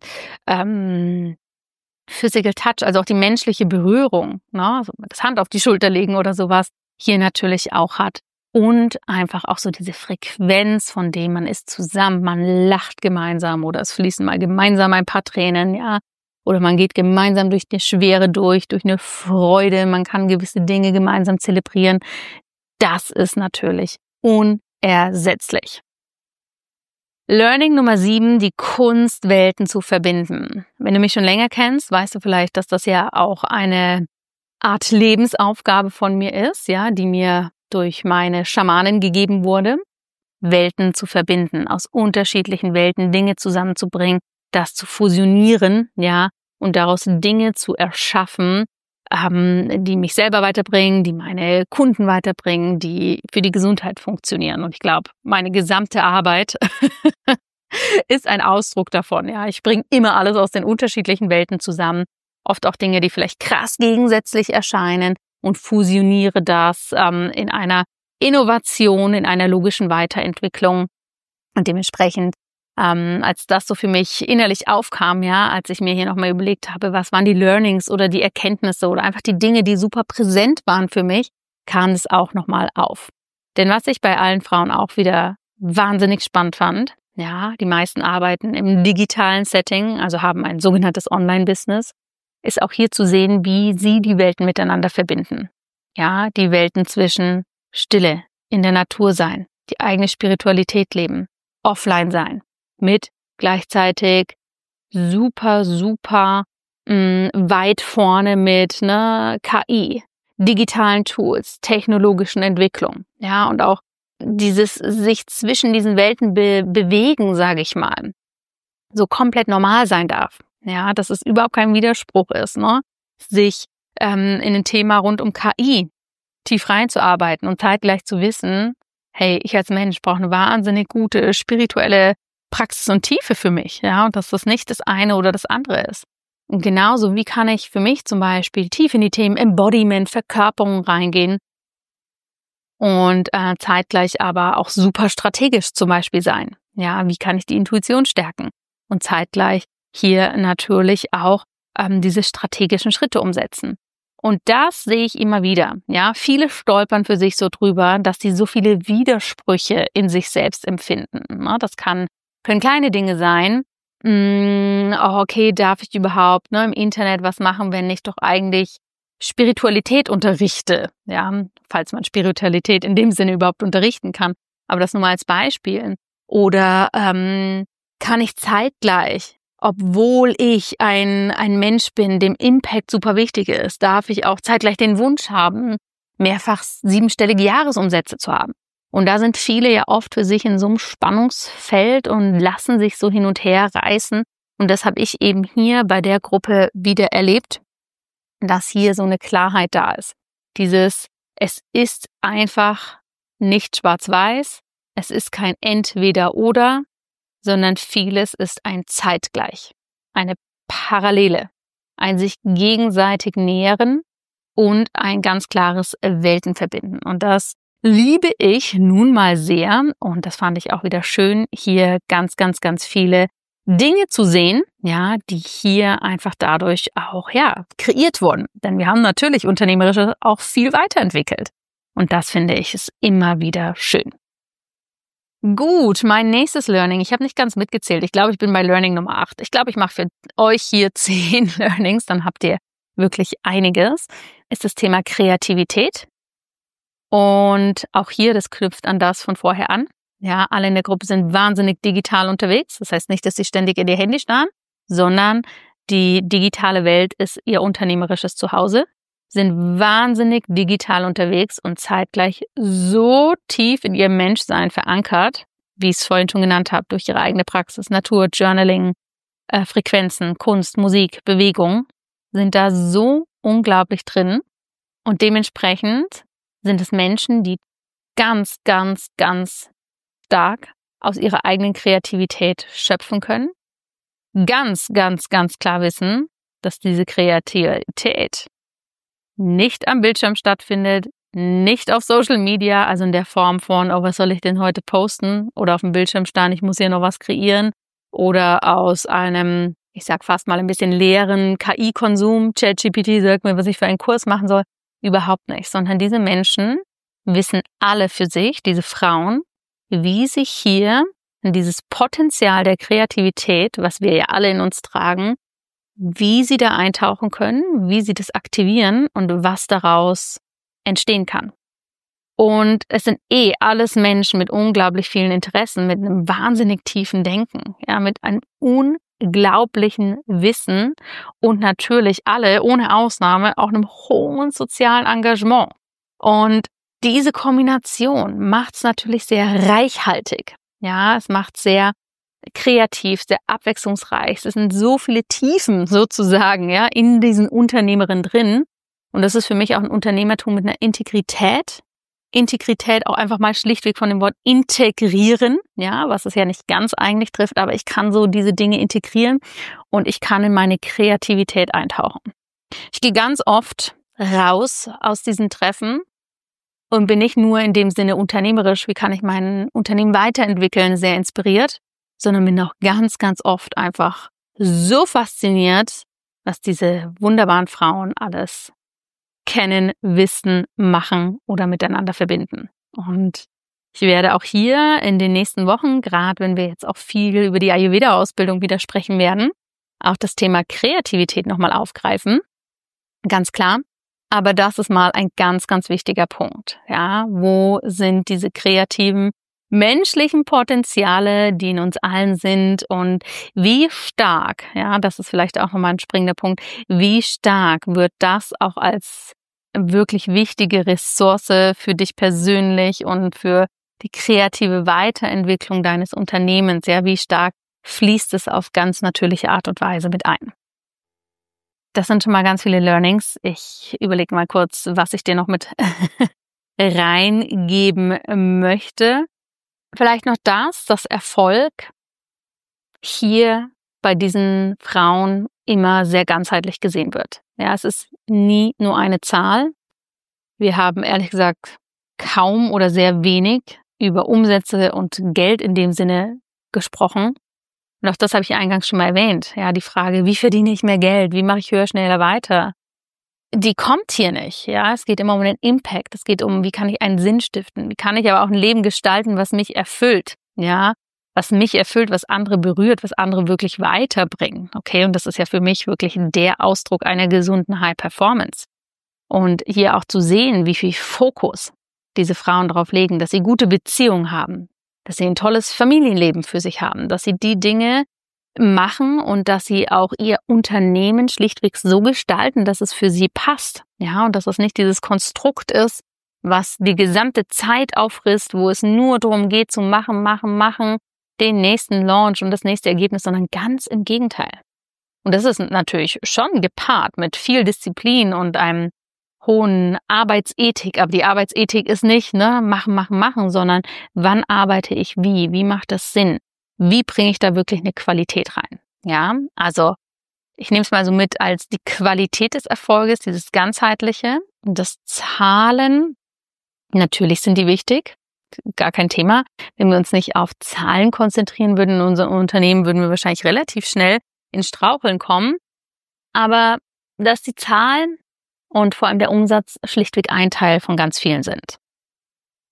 [SPEAKER 1] Physical Touch, also auch die menschliche Berührung, ne? Also das Hand auf die Schulter legen oder sowas, hier natürlich auch hat. Und einfach auch so diese Frequenz, von dem man ist zusammen, man lacht gemeinsam oder es fließen mal gemeinsam ein paar Tränen, ja. Oder man geht gemeinsam durch eine Schwere durch eine Freude, man kann gewisse Dinge gemeinsam zelebrieren. Das ist natürlich unersetzlich. Learning Nummer 7, die Kunst, Welten zu verbinden. Wenn du mich schon länger kennst, weißt du vielleicht, dass das ja auch eine Art Lebensaufgabe von mir ist, ja, die mir durch meine Schamanin gegeben wurde, Welten zu verbinden, aus unterschiedlichen Welten Dinge zusammenzubringen, das zu fusionieren, ja, und daraus Dinge zu erschaffen, die mich selber weiterbringen, die meine Kunden weiterbringen, die für die Gesundheit funktionieren. Und ich glaube, meine gesamte Arbeit ist ein Ausdruck davon. Ja, ich bringe immer alles aus den unterschiedlichen Welten zusammen, oft auch Dinge, die vielleicht krass gegensätzlich erscheinen und fusioniere das in einer Innovation, in einer logischen Weiterentwicklung. Und dementsprechend, als das so für mich innerlich aufkam, ja, als ich mir hier nochmal überlegt habe, was waren die Learnings oder die Erkenntnisse oder einfach die Dinge, die super präsent waren für mich, kam es auch nochmal auf. Denn was ich bei allen Frauen auch wieder wahnsinnig spannend fand, ja, die meisten arbeiten im digitalen Setting, also haben ein sogenanntes Online-Business, ist auch hier zu sehen, wie sie die Welten miteinander verbinden. Ja, die Welten zwischen Stille, in der Natur sein, die eigene Spiritualität leben, offline sein, mit gleichzeitig super weit vorne mit KI, digitalen Tools, technologischen Entwicklung, ja, und auch dieses sich zwischen diesen Welten bewegen, sage ich mal, so komplett normal sein darf, ja, dass es überhaupt kein Widerspruch ist, ne, sich in ein Thema rund um KI tief reinzuarbeiten und zeitgleich zu wissen, hey, ich als Mensch brauche eine wahnsinnig gute spirituelle Praxis und Tiefe für mich, ja, und dass das nicht das eine oder das andere ist. Und genauso, wie kann ich für mich zum Beispiel tief in die Themen Embodiment, Verkörperung reingehen und zeitgleich aber auch super strategisch zum Beispiel sein. Ja, wie kann ich die Intuition stärken? Und zeitgleich hier natürlich auch diese strategischen Schritte umsetzen. Und das sehe ich immer wieder. Ja, viele stolpern für sich so drüber, dass sie so viele Widersprüche in sich selbst empfinden. Das können kleine Dinge sein. Okay, darf ich überhaupt im Internet was machen, wenn ich doch eigentlich Spiritualität unterrichte? Ja, falls man Spiritualität in dem Sinne überhaupt unterrichten kann. Aber das nur mal als Beispiel. Oder kann ich zeitgleich, obwohl ich ein Mensch bin, dem Impact super wichtig ist, darf ich auch zeitgleich den Wunsch haben, mehrfach 7-stellige Jahresumsätze zu haben. Und da sind viele ja oft für sich in so einem Spannungsfeld und lassen sich so hin und her reißen. Und das habe ich eben hier bei der Gruppe wieder erlebt, dass hier so eine Klarheit da ist. Es ist einfach nicht schwarz-weiß, es ist kein Entweder-Oder, sondern vieles ist ein Zeitgleich, eine Parallele, ein sich gegenseitig nähren und ein ganz klares Weltenverbinden. Und das liebe ich nun mal sehr und das fand ich auch wieder schön, hier ganz viele Dinge zu sehen, ja, die hier einfach dadurch auch, kreiert wurden. Denn wir haben natürlich unternehmerisch auch viel weiterentwickelt. Und das finde ich ist immer wieder schön. Gut, mein nächstes Learning. Ich habe nicht ganz mitgezählt. Ich glaube, ich bin bei Learning Nummer 8. Ich glaube, ich mache für euch hier 10 Learnings, dann habt ihr wirklich einiges. Ist das Thema Kreativität. Und auch hier, das knüpft an das von vorher an. Ja, alle in der Gruppe sind wahnsinnig digital unterwegs. Das heißt nicht, dass sie ständig in ihr Handy starren, sondern die digitale Welt ist ihr unternehmerisches Zuhause, sind wahnsinnig digital unterwegs und zeitgleich so tief in ihrem Menschsein verankert, wie ich es vorhin schon genannt habe, durch ihre eigene Praxis, Natur, Journaling, Frequenzen, Kunst, Musik, Bewegung, sind da so unglaublich drin. Und dementsprechend sind es Menschen, die ganz, ganz, ganz stark aus ihrer eigenen Kreativität schöpfen können. Ganz, ganz, ganz klar wissen, dass diese Kreativität nicht am Bildschirm stattfindet, nicht auf Social Media, also in der Form von, oh, was soll ich denn heute posten? Oder auf dem Bildschirm stehen, ich muss hier noch was kreieren. Oder aus einem, ich sag fast mal ein bisschen leeren KI-Konsum, ChatGPT sagt mir, was ich für einen Kurs machen soll. Überhaupt nicht, sondern diese Menschen wissen alle für sich, diese Frauen, wie sich hier dieses Potenzial der Kreativität, was wir ja alle in uns tragen, wie sie da eintauchen können, wie sie das aktivieren und was daraus entstehen kann. Und es sind alles Menschen mit unglaublich vielen Interessen, mit einem wahnsinnig tiefen Denken, ja, mit einem unglaublichen Wissen und natürlich alle, ohne Ausnahme, auch einem hohen sozialen Engagement. Und diese Kombination macht es natürlich sehr reichhaltig. Ja, es macht sehr kreativ, sehr abwechslungsreich. Es sind so viele Tiefen sozusagen, ja, in diesen Unternehmerinnen drin. Und das ist für mich auch ein Unternehmertum mit einer Integrität. Integrität auch einfach mal schlichtweg von dem Wort integrieren, ja, was es ja nicht ganz eigentlich trifft, aber ich kann so diese Dinge integrieren und ich kann in meine Kreativität eintauchen. Ich gehe ganz oft raus aus diesen Treffen und bin nicht nur in dem Sinne unternehmerisch, wie kann ich mein Unternehmen weiterentwickeln, sehr inspiriert, sondern bin auch ganz, ganz oft einfach so fasziniert, was diese wunderbaren Frauen alles kennen, wissen, machen oder miteinander verbinden. Und ich werde auch hier in den nächsten Wochen, gerade wenn wir jetzt auch viel über die Ayurveda-Ausbildung wieder sprechen werden, auch das Thema Kreativität nochmal aufgreifen. Ganz klar. Aber das ist mal ein ganz, ganz wichtiger Punkt. Ja, wo sind diese kreativen menschlichen Potenziale, die in uns allen sind und wie stark, ja, das ist vielleicht auch nochmal ein springender Punkt, wie stark wird das auch als wirklich wichtige Ressource für dich persönlich und für die kreative Weiterentwicklung deines Unternehmens, ja, wie stark fließt es auf ganz natürliche Art und Weise mit ein. Das sind schon mal ganz viele Learnings. Ich überlege mal kurz, was ich dir noch mit reingeben möchte. Vielleicht noch dass Erfolg hier bei diesen Frauen immer sehr ganzheitlich gesehen wird. Ja, es ist nie nur eine Zahl. Wir haben ehrlich gesagt kaum oder sehr wenig über Umsätze und Geld in dem Sinne gesprochen. Und auch das habe ich eingangs schon mal erwähnt. Ja, die Frage, wie verdiene ich mehr Geld? Wie mache ich höher, schneller weiter? Die kommt hier nicht. Ja, es geht immer um den Impact. Es geht um, wie kann ich einen Sinn stiften? Wie kann ich aber auch ein Leben gestalten, was mich erfüllt? Ja, was mich erfüllt, was andere berührt, was andere wirklich weiterbringen. Okay, und das ist ja für mich wirklich der Ausdruck einer gesunden High Performance. Und hier auch zu sehen, wie viel Fokus diese Frauen darauf legen, dass sie gute Beziehungen haben, dass sie ein tolles Familienleben für sich haben, dass sie die Dinge machen und dass sie auch ihr Unternehmen schlichtweg so gestalten, dass es für sie passt. Ja, und dass es nicht dieses Konstrukt ist, was die gesamte Zeit auffrisst, wo es nur darum geht zu machen, den nächsten Launch und das nächste Ergebnis, sondern ganz im Gegenteil. Und das ist natürlich schon gepaart mit viel Disziplin und einem hohen Arbeitsethik, aber die Arbeitsethik ist nicht, machen, sondern wann arbeite ich wie macht das Sinn? Wie bringe ich da wirklich eine Qualität rein? Ja, also ich nehme es mal so mit als die Qualität des Erfolges, dieses ganzheitliche und das Zahlen. Natürlich sind die wichtig, gar kein Thema. Wenn wir uns nicht auf Zahlen konzentrieren würden in unserem Unternehmen, würden wir wahrscheinlich relativ schnell ins Straucheln kommen. Aber dass die Zahlen und vor allem der Umsatz schlichtweg ein Teil von ganz vielen sind.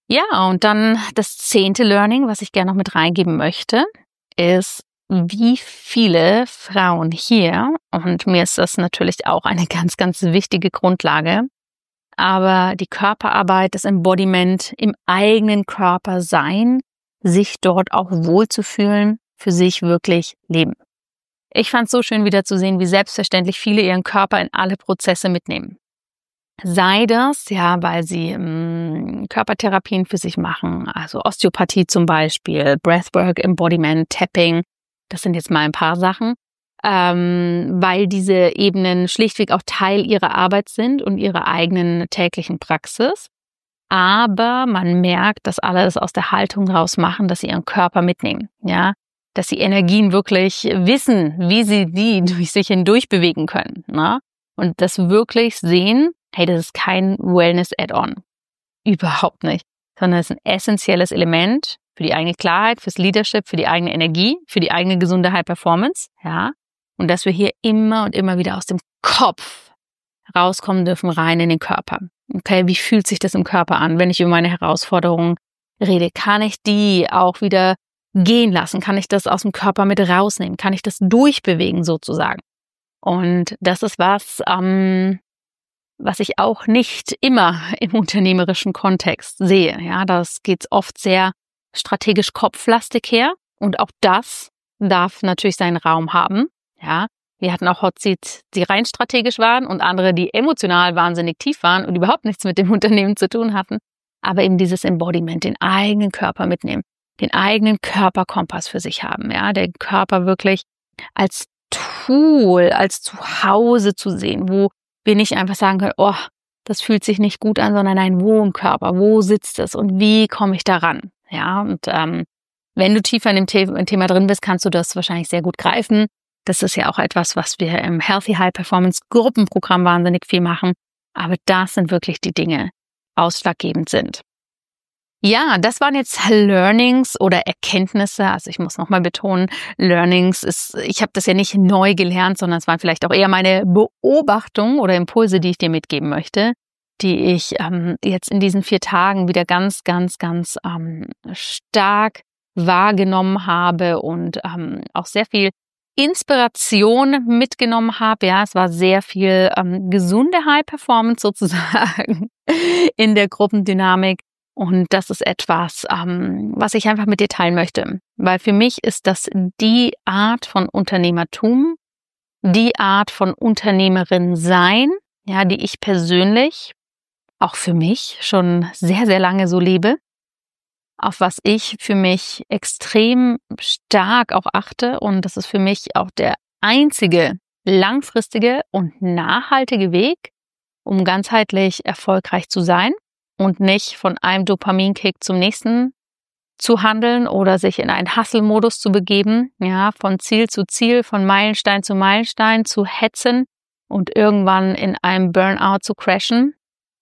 [SPEAKER 1] Ja, und dann das 10. Learning, was ich gerne noch mit reingeben möchte, ist, wie viele Frauen hier, und mir ist das natürlich auch eine ganz, ganz wichtige Grundlage, aber die Körperarbeit, das Embodiment im eigenen Körper sein, sich dort auch wohlzufühlen, für sich wirklich leben. Ich fand es so schön wieder zu sehen, wie selbstverständlich viele ihren Körper in alle Prozesse mitnehmen. Sei das, ja, weil sie Körpertherapien für sich machen, also Osteopathie zum Beispiel, Breathwork, Embodiment, Tapping, das sind jetzt mal ein paar Sachen, weil diese Ebenen schlichtweg auch Teil ihrer Arbeit sind und ihrer eigenen täglichen Praxis. Aber man merkt, dass alle das aus der Haltung raus machen, dass sie ihren Körper mitnehmen, ja, dass sie Energien wirklich wissen, wie sie die durch sich hindurch bewegen können, ne? Und das wirklich sehen, hey, das ist kein Wellness-Add-on. Überhaupt nicht. Sondern es ist ein essentielles Element für die eigene Klarheit, fürs Leadership, für die eigene Energie, für die eigene gesunde High-Performance, ja. Und dass wir hier immer und immer wieder aus dem Kopf rauskommen dürfen, rein in den Körper. Okay, wie fühlt sich das im Körper an, wenn ich über meine Herausforderungen rede? Kann ich die auch wieder gehen lassen? Kann ich das aus dem Körper mit rausnehmen? Kann ich das durchbewegen sozusagen? Und das ist was ich auch nicht immer im unternehmerischen Kontext sehe. Ja, das geht oft sehr strategisch kopflastig her. Und auch das darf natürlich seinen Raum haben. Ja, wir hatten auch Hot Seats, die rein strategisch waren und andere, die emotional wahnsinnig tief waren und überhaupt nichts mit dem Unternehmen zu tun hatten. Aber eben dieses Embodiment, den eigenen Körper mitnehmen, den eigenen Körperkompass für sich haben. Ja, den Körper wirklich als Tool, als Zuhause zu sehen, wo wir nicht einfach sagen können, oh, das fühlt sich nicht gut an, sondern nein, wo im Körper, wo sitzt es und wie komme ich daran? Ja, und wenn du tiefer in dem Thema drin bist, kannst du das wahrscheinlich sehr gut greifen. Das ist ja auch etwas, was wir im Healthy High Performance Gruppenprogramm wahnsinnig viel machen. Aber das sind wirklich die Dinge, ausschlaggebend sind. Ja, das waren jetzt Learnings oder Erkenntnisse. Also ich muss nochmal betonen, Learnings ich habe das ja nicht neu gelernt, sondern es waren vielleicht auch eher meine Beobachtungen oder Impulse, die ich dir mitgeben möchte, die ich jetzt in diesen 4 Tagen wieder ganz, ganz, ganz stark wahrgenommen habe und auch sehr viel Inspiration mitgenommen habe. Ja, es war sehr viel gesunde High Performance sozusagen in der Gruppendynamik. Und das ist etwas, was ich einfach mit dir teilen möchte. Weil für mich ist das die Art von Unternehmertum, die Art von Unternehmerin sein, ja, die ich persönlich auch für mich schon sehr, sehr lange so lebe, auf was ich für mich extrem stark auch achte. Und das ist für mich auch der einzige langfristige und nachhaltige Weg, um ganzheitlich erfolgreich zu sein und nicht von einem Dopaminkick zum nächsten zu handeln oder sich in einen Hustle-Modus zu begeben, ja, von Ziel zu Ziel, von Meilenstein zu Meilenstein zu hetzen und irgendwann in einem Burnout zu crashen.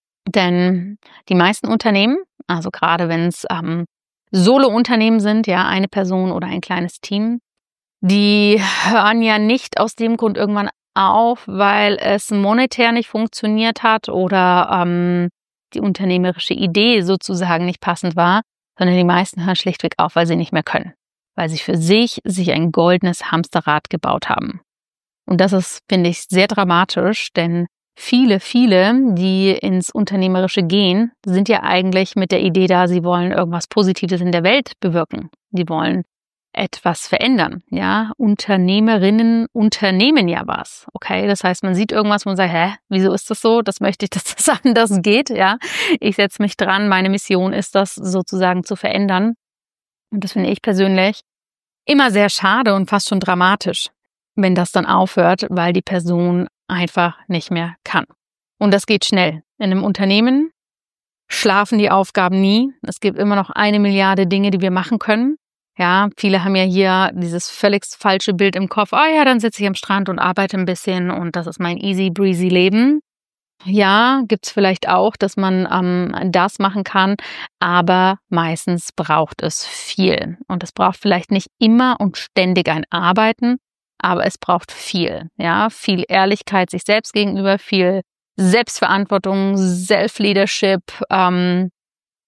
[SPEAKER 1] Denn die meisten Unternehmen, also gerade wenn es Solo-Unternehmen sind, ja, eine Person oder ein kleines Team, die hören ja nicht aus dem Grund irgendwann auf, weil es monetär nicht funktioniert hat oder die unternehmerische Idee sozusagen nicht passend war, sondern die meisten hören schlichtweg auf, weil sie nicht mehr können, weil sie für sich ein goldenes Hamsterrad gebaut haben. Und das ist, finde ich, sehr dramatisch, denn viele, die ins Unternehmerische gehen, sind ja eigentlich mit der Idee da, sie wollen irgendwas Positives in der Welt bewirken. Die wollen etwas verändern, ja. Unternehmerinnen unternehmen ja was, okay. Das heißt, man sieht irgendwas und sagt, wieso ist das so? Das möchte ich, dass das anders geht, ja. Ich setze mich dran, meine Mission ist das sozusagen zu verändern. Und das finde ich persönlich immer sehr schade und fast schon dramatisch, wenn das dann aufhört, weil die Person einfach nicht mehr kann. Und das geht schnell. In einem Unternehmen schlafen die Aufgaben nie. Es gibt immer noch 1 Milliarde Dinge, die wir machen können. Ja, viele haben ja hier dieses völlig falsche Bild im Kopf. Oh ja, dann sitze ich am Strand und arbeite ein bisschen und das ist mein easy breezy Leben. Ja, gibt's vielleicht auch, dass man das machen kann, aber meistens braucht es viel. Und es braucht vielleicht nicht immer und ständig ein Arbeiten, aber es braucht viel. Ja, viel Ehrlichkeit sich selbst gegenüber, viel Selbstverantwortung, Self-Leadership,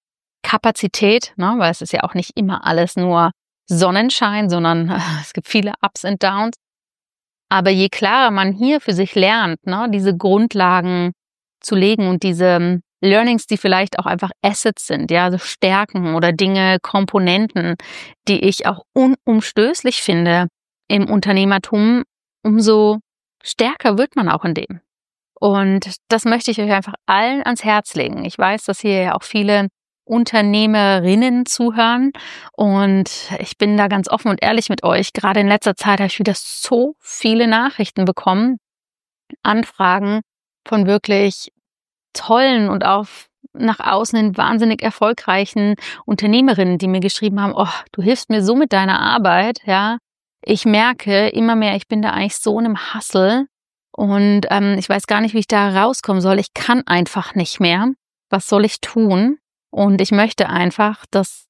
[SPEAKER 1] Kapazität, ne? Weil es ist ja auch nicht immer alles nur Sonnenschein, sondern es gibt viele Ups und Downs. Aber je klarer man hier für sich lernt, ne, diese Grundlagen zu legen und diese Learnings, die vielleicht auch einfach Assets sind, ja, also Stärken oder Dinge, Komponenten, die ich auch unumstößlich finde im Unternehmertum, umso stärker wird man auch in dem. Und das möchte ich euch einfach allen ans Herz legen. Ich weiß, dass hier ja auch viele Unternehmerinnen zuhören und ich bin da ganz offen und ehrlich mit euch. Gerade in letzter Zeit habe ich wieder so viele Nachrichten bekommen, Anfragen von wirklich tollen und auch nach außen hin wahnsinnig erfolgreichen Unternehmerinnen, die mir geschrieben haben, oh, du hilfst mir so mit deiner Arbeit, ja. Ich merke immer mehr, ich bin da eigentlich so in einem Hustle und ich weiß gar nicht, wie ich da rauskommen soll. Ich kann einfach nicht mehr. Was soll ich tun? Und ich möchte einfach, dass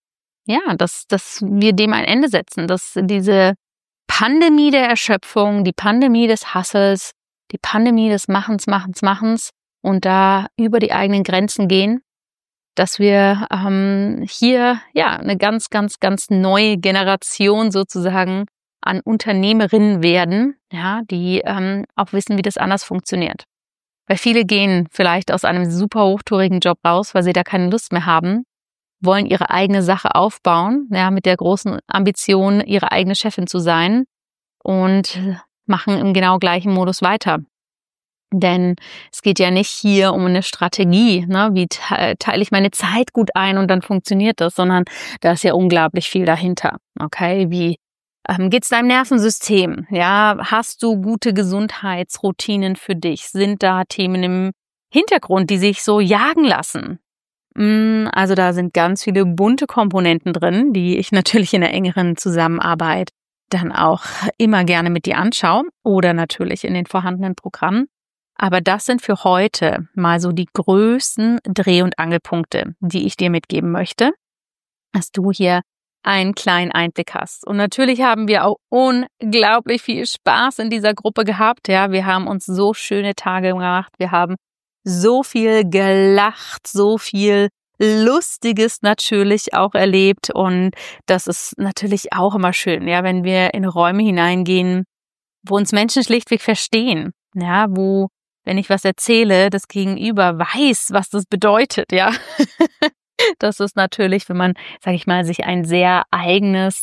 [SPEAKER 1] wir dem ein Ende setzen, dass diese Pandemie der Erschöpfung, die Pandemie des Hustles, die Pandemie des Machens und da über die eigenen Grenzen gehen, dass wir hier eine ganz, ganz, ganz neue Generation sozusagen an Unternehmerinnen werden, ja, die auch wissen, wie das anders funktioniert. Weil viele gehen vielleicht aus einem super hochtourigen Job raus, weil sie da keine Lust mehr haben, wollen ihre eigene Sache aufbauen, ja, mit der großen Ambition, ihre eigene Chefin zu sein und machen im genau gleichen Modus weiter. Denn es geht ja nicht hier um eine Strategie, ne? Wie teile ich meine Zeit gut ein und dann funktioniert das, sondern da ist ja unglaublich viel dahinter. Okay, wie geht's deinem Nervensystem? Ja, hast du gute Gesundheitsroutinen für dich? Sind da Themen im Hintergrund, die sich so jagen lassen? Also da sind ganz viele bunte Komponenten drin, die ich natürlich in der engeren Zusammenarbeit dann auch immer gerne mit dir anschaue oder natürlich in den vorhandenen Programmen. Aber das sind für heute mal so die größten Dreh- und Angelpunkte, die ich dir mitgeben möchte, dass du hier einen kleinen Einblick hast. Und natürlich haben wir auch unglaublich viel Spaß in dieser Gruppe gehabt. Ja, wir haben uns so schöne Tage gemacht. Wir haben so viel gelacht, so viel Lustiges natürlich auch erlebt. Und das ist natürlich auch immer schön, ja, wenn wir in Räume hineingehen, wo uns Menschen schlichtweg verstehen. Ja, wo, wenn ich was erzähle, das Gegenüber weiß, was das bedeutet, ja. Das ist natürlich, wenn man, sage ich mal, sich ein sehr eigenes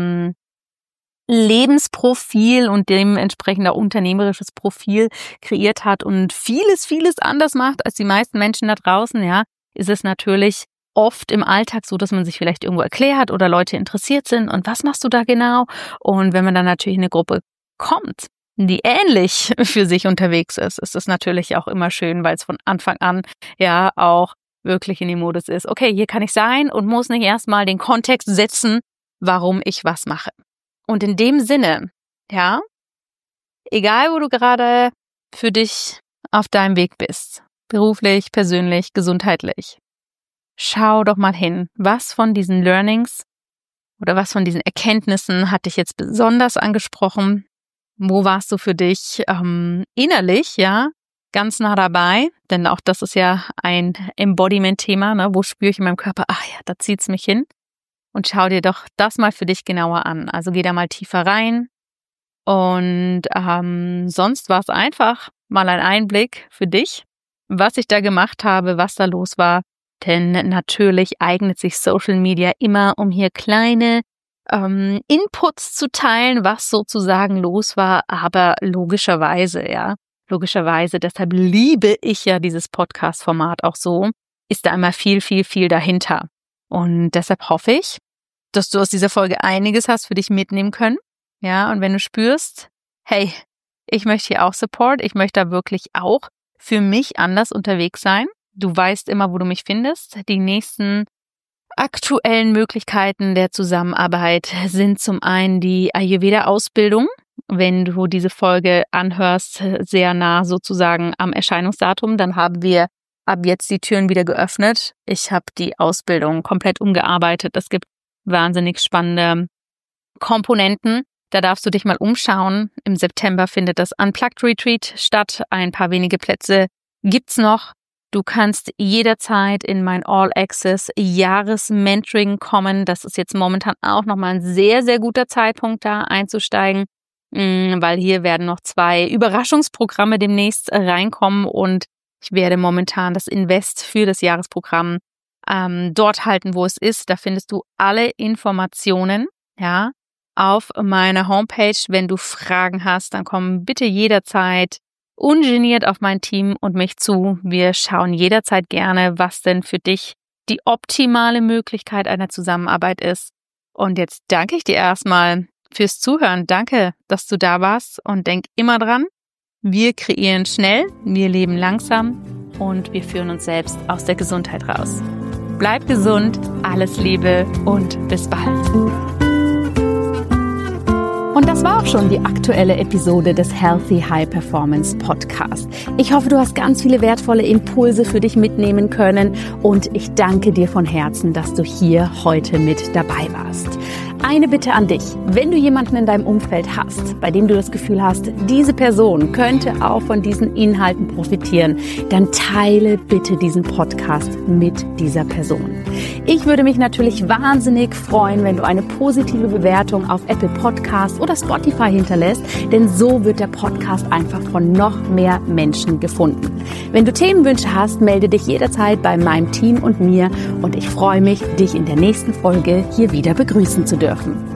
[SPEAKER 1] Lebensprofil und dementsprechend auch unternehmerisches Profil kreiert hat und vieles anders macht als die meisten Menschen da draußen, ja, ist es natürlich oft im Alltag so, dass man sich vielleicht irgendwo erklärt oder Leute interessiert sind und was machst du da genau? Und wenn man dann natürlich in eine Gruppe kommt, die ähnlich für sich unterwegs ist es natürlich auch immer schön, weil es von Anfang an ja auch wirklich in dem Modus ist, okay, hier kann ich sein und muss nicht erstmal den Kontext setzen, warum ich was mache. Und in dem Sinne, ja, egal wo du gerade für dich auf deinem Weg bist, beruflich, persönlich, gesundheitlich, schau doch mal hin, was von diesen Learnings oder was von diesen Erkenntnissen hat dich jetzt besonders angesprochen? Wo warst du für dich innerlich, ja, ganz nah dabei? Denn auch das ist ja ein Embodiment-Thema, ne? Wo spüre ich in meinem Körper, ach ja, da zieht's mich hin. Und schau dir doch das mal für dich genauer an. Also geh da mal tiefer rein. Und sonst war es einfach mal ein Einblick für dich, was ich da gemacht habe, was da los war. Denn natürlich eignet sich Social Media immer, um hier kleine Inputs zu teilen, was sozusagen los war. Aber logischerweise, deshalb liebe ich ja dieses Podcast-Format auch so, ist da immer viel dahinter. Und deshalb hoffe ich, dass du aus dieser Folge einiges hast für dich mitnehmen können. Ja, und wenn du spürst, hey, ich möchte hier auch Support, ich möchte da wirklich auch für mich anders unterwegs sein. Du weißt immer, wo du mich findest. Die nächsten aktuellen Möglichkeiten der Zusammenarbeit sind zum einen die Ayurveda-Ausbildung, wenn du diese Folge anhörst, sehr nah sozusagen am Erscheinungsdatum, dann haben wir ab jetzt die Türen wieder geöffnet. Ich habe die Ausbildung komplett umgearbeitet. Es gibt wahnsinnig spannende Komponenten. Da darfst du dich mal umschauen. Im September findet das Unplugged Retreat statt. Ein paar wenige Plätze gibt's noch. Du kannst jederzeit in mein All-Access Jahres-Mentoring kommen. Das ist jetzt momentan auch nochmal ein sehr, sehr guter Zeitpunkt, da einzusteigen, weil hier werden noch 2 Überraschungsprogramme demnächst reinkommen und ich werde momentan das Invest für das Jahresprogramm dort halten, wo es ist. Da findest du alle Informationen, ja, auf meiner Homepage. Wenn du Fragen hast, dann komm bitte jederzeit ungeniert auf mein Team und mich zu. Wir schauen jederzeit gerne, was denn für dich die optimale Möglichkeit einer Zusammenarbeit ist. Und jetzt danke ich dir erstmal fürs Zuhören. Danke, dass du da warst und denk immer dran, wir kreieren schnell, wir leben langsam und wir führen uns selbst aus der Gesundheit raus. Bleib gesund, alles Liebe und bis bald. Und das war auch schon die aktuelle Episode des Healthy High Performance Podcast. Ich hoffe, du hast ganz viele wertvolle Impulse für dich mitnehmen können und ich danke dir von Herzen, dass du hier heute mit dabei warst. Eine Bitte an dich, wenn du jemanden in deinem Umfeld hast, bei dem du das Gefühl hast, diese Person könnte auch von diesen Inhalten profitieren, dann teile bitte diesen Podcast mit dieser Person. Ich würde mich natürlich wahnsinnig freuen, wenn du eine positive Bewertung auf Apple Podcasts oder Spotify hinterlässt, denn so wird der Podcast einfach von noch mehr Menschen gefunden. Wenn du Themenwünsche hast, melde dich jederzeit bei meinem Team und mir und ich freue mich, dich in der nächsten Folge hier wieder begrüßen zu dürfen.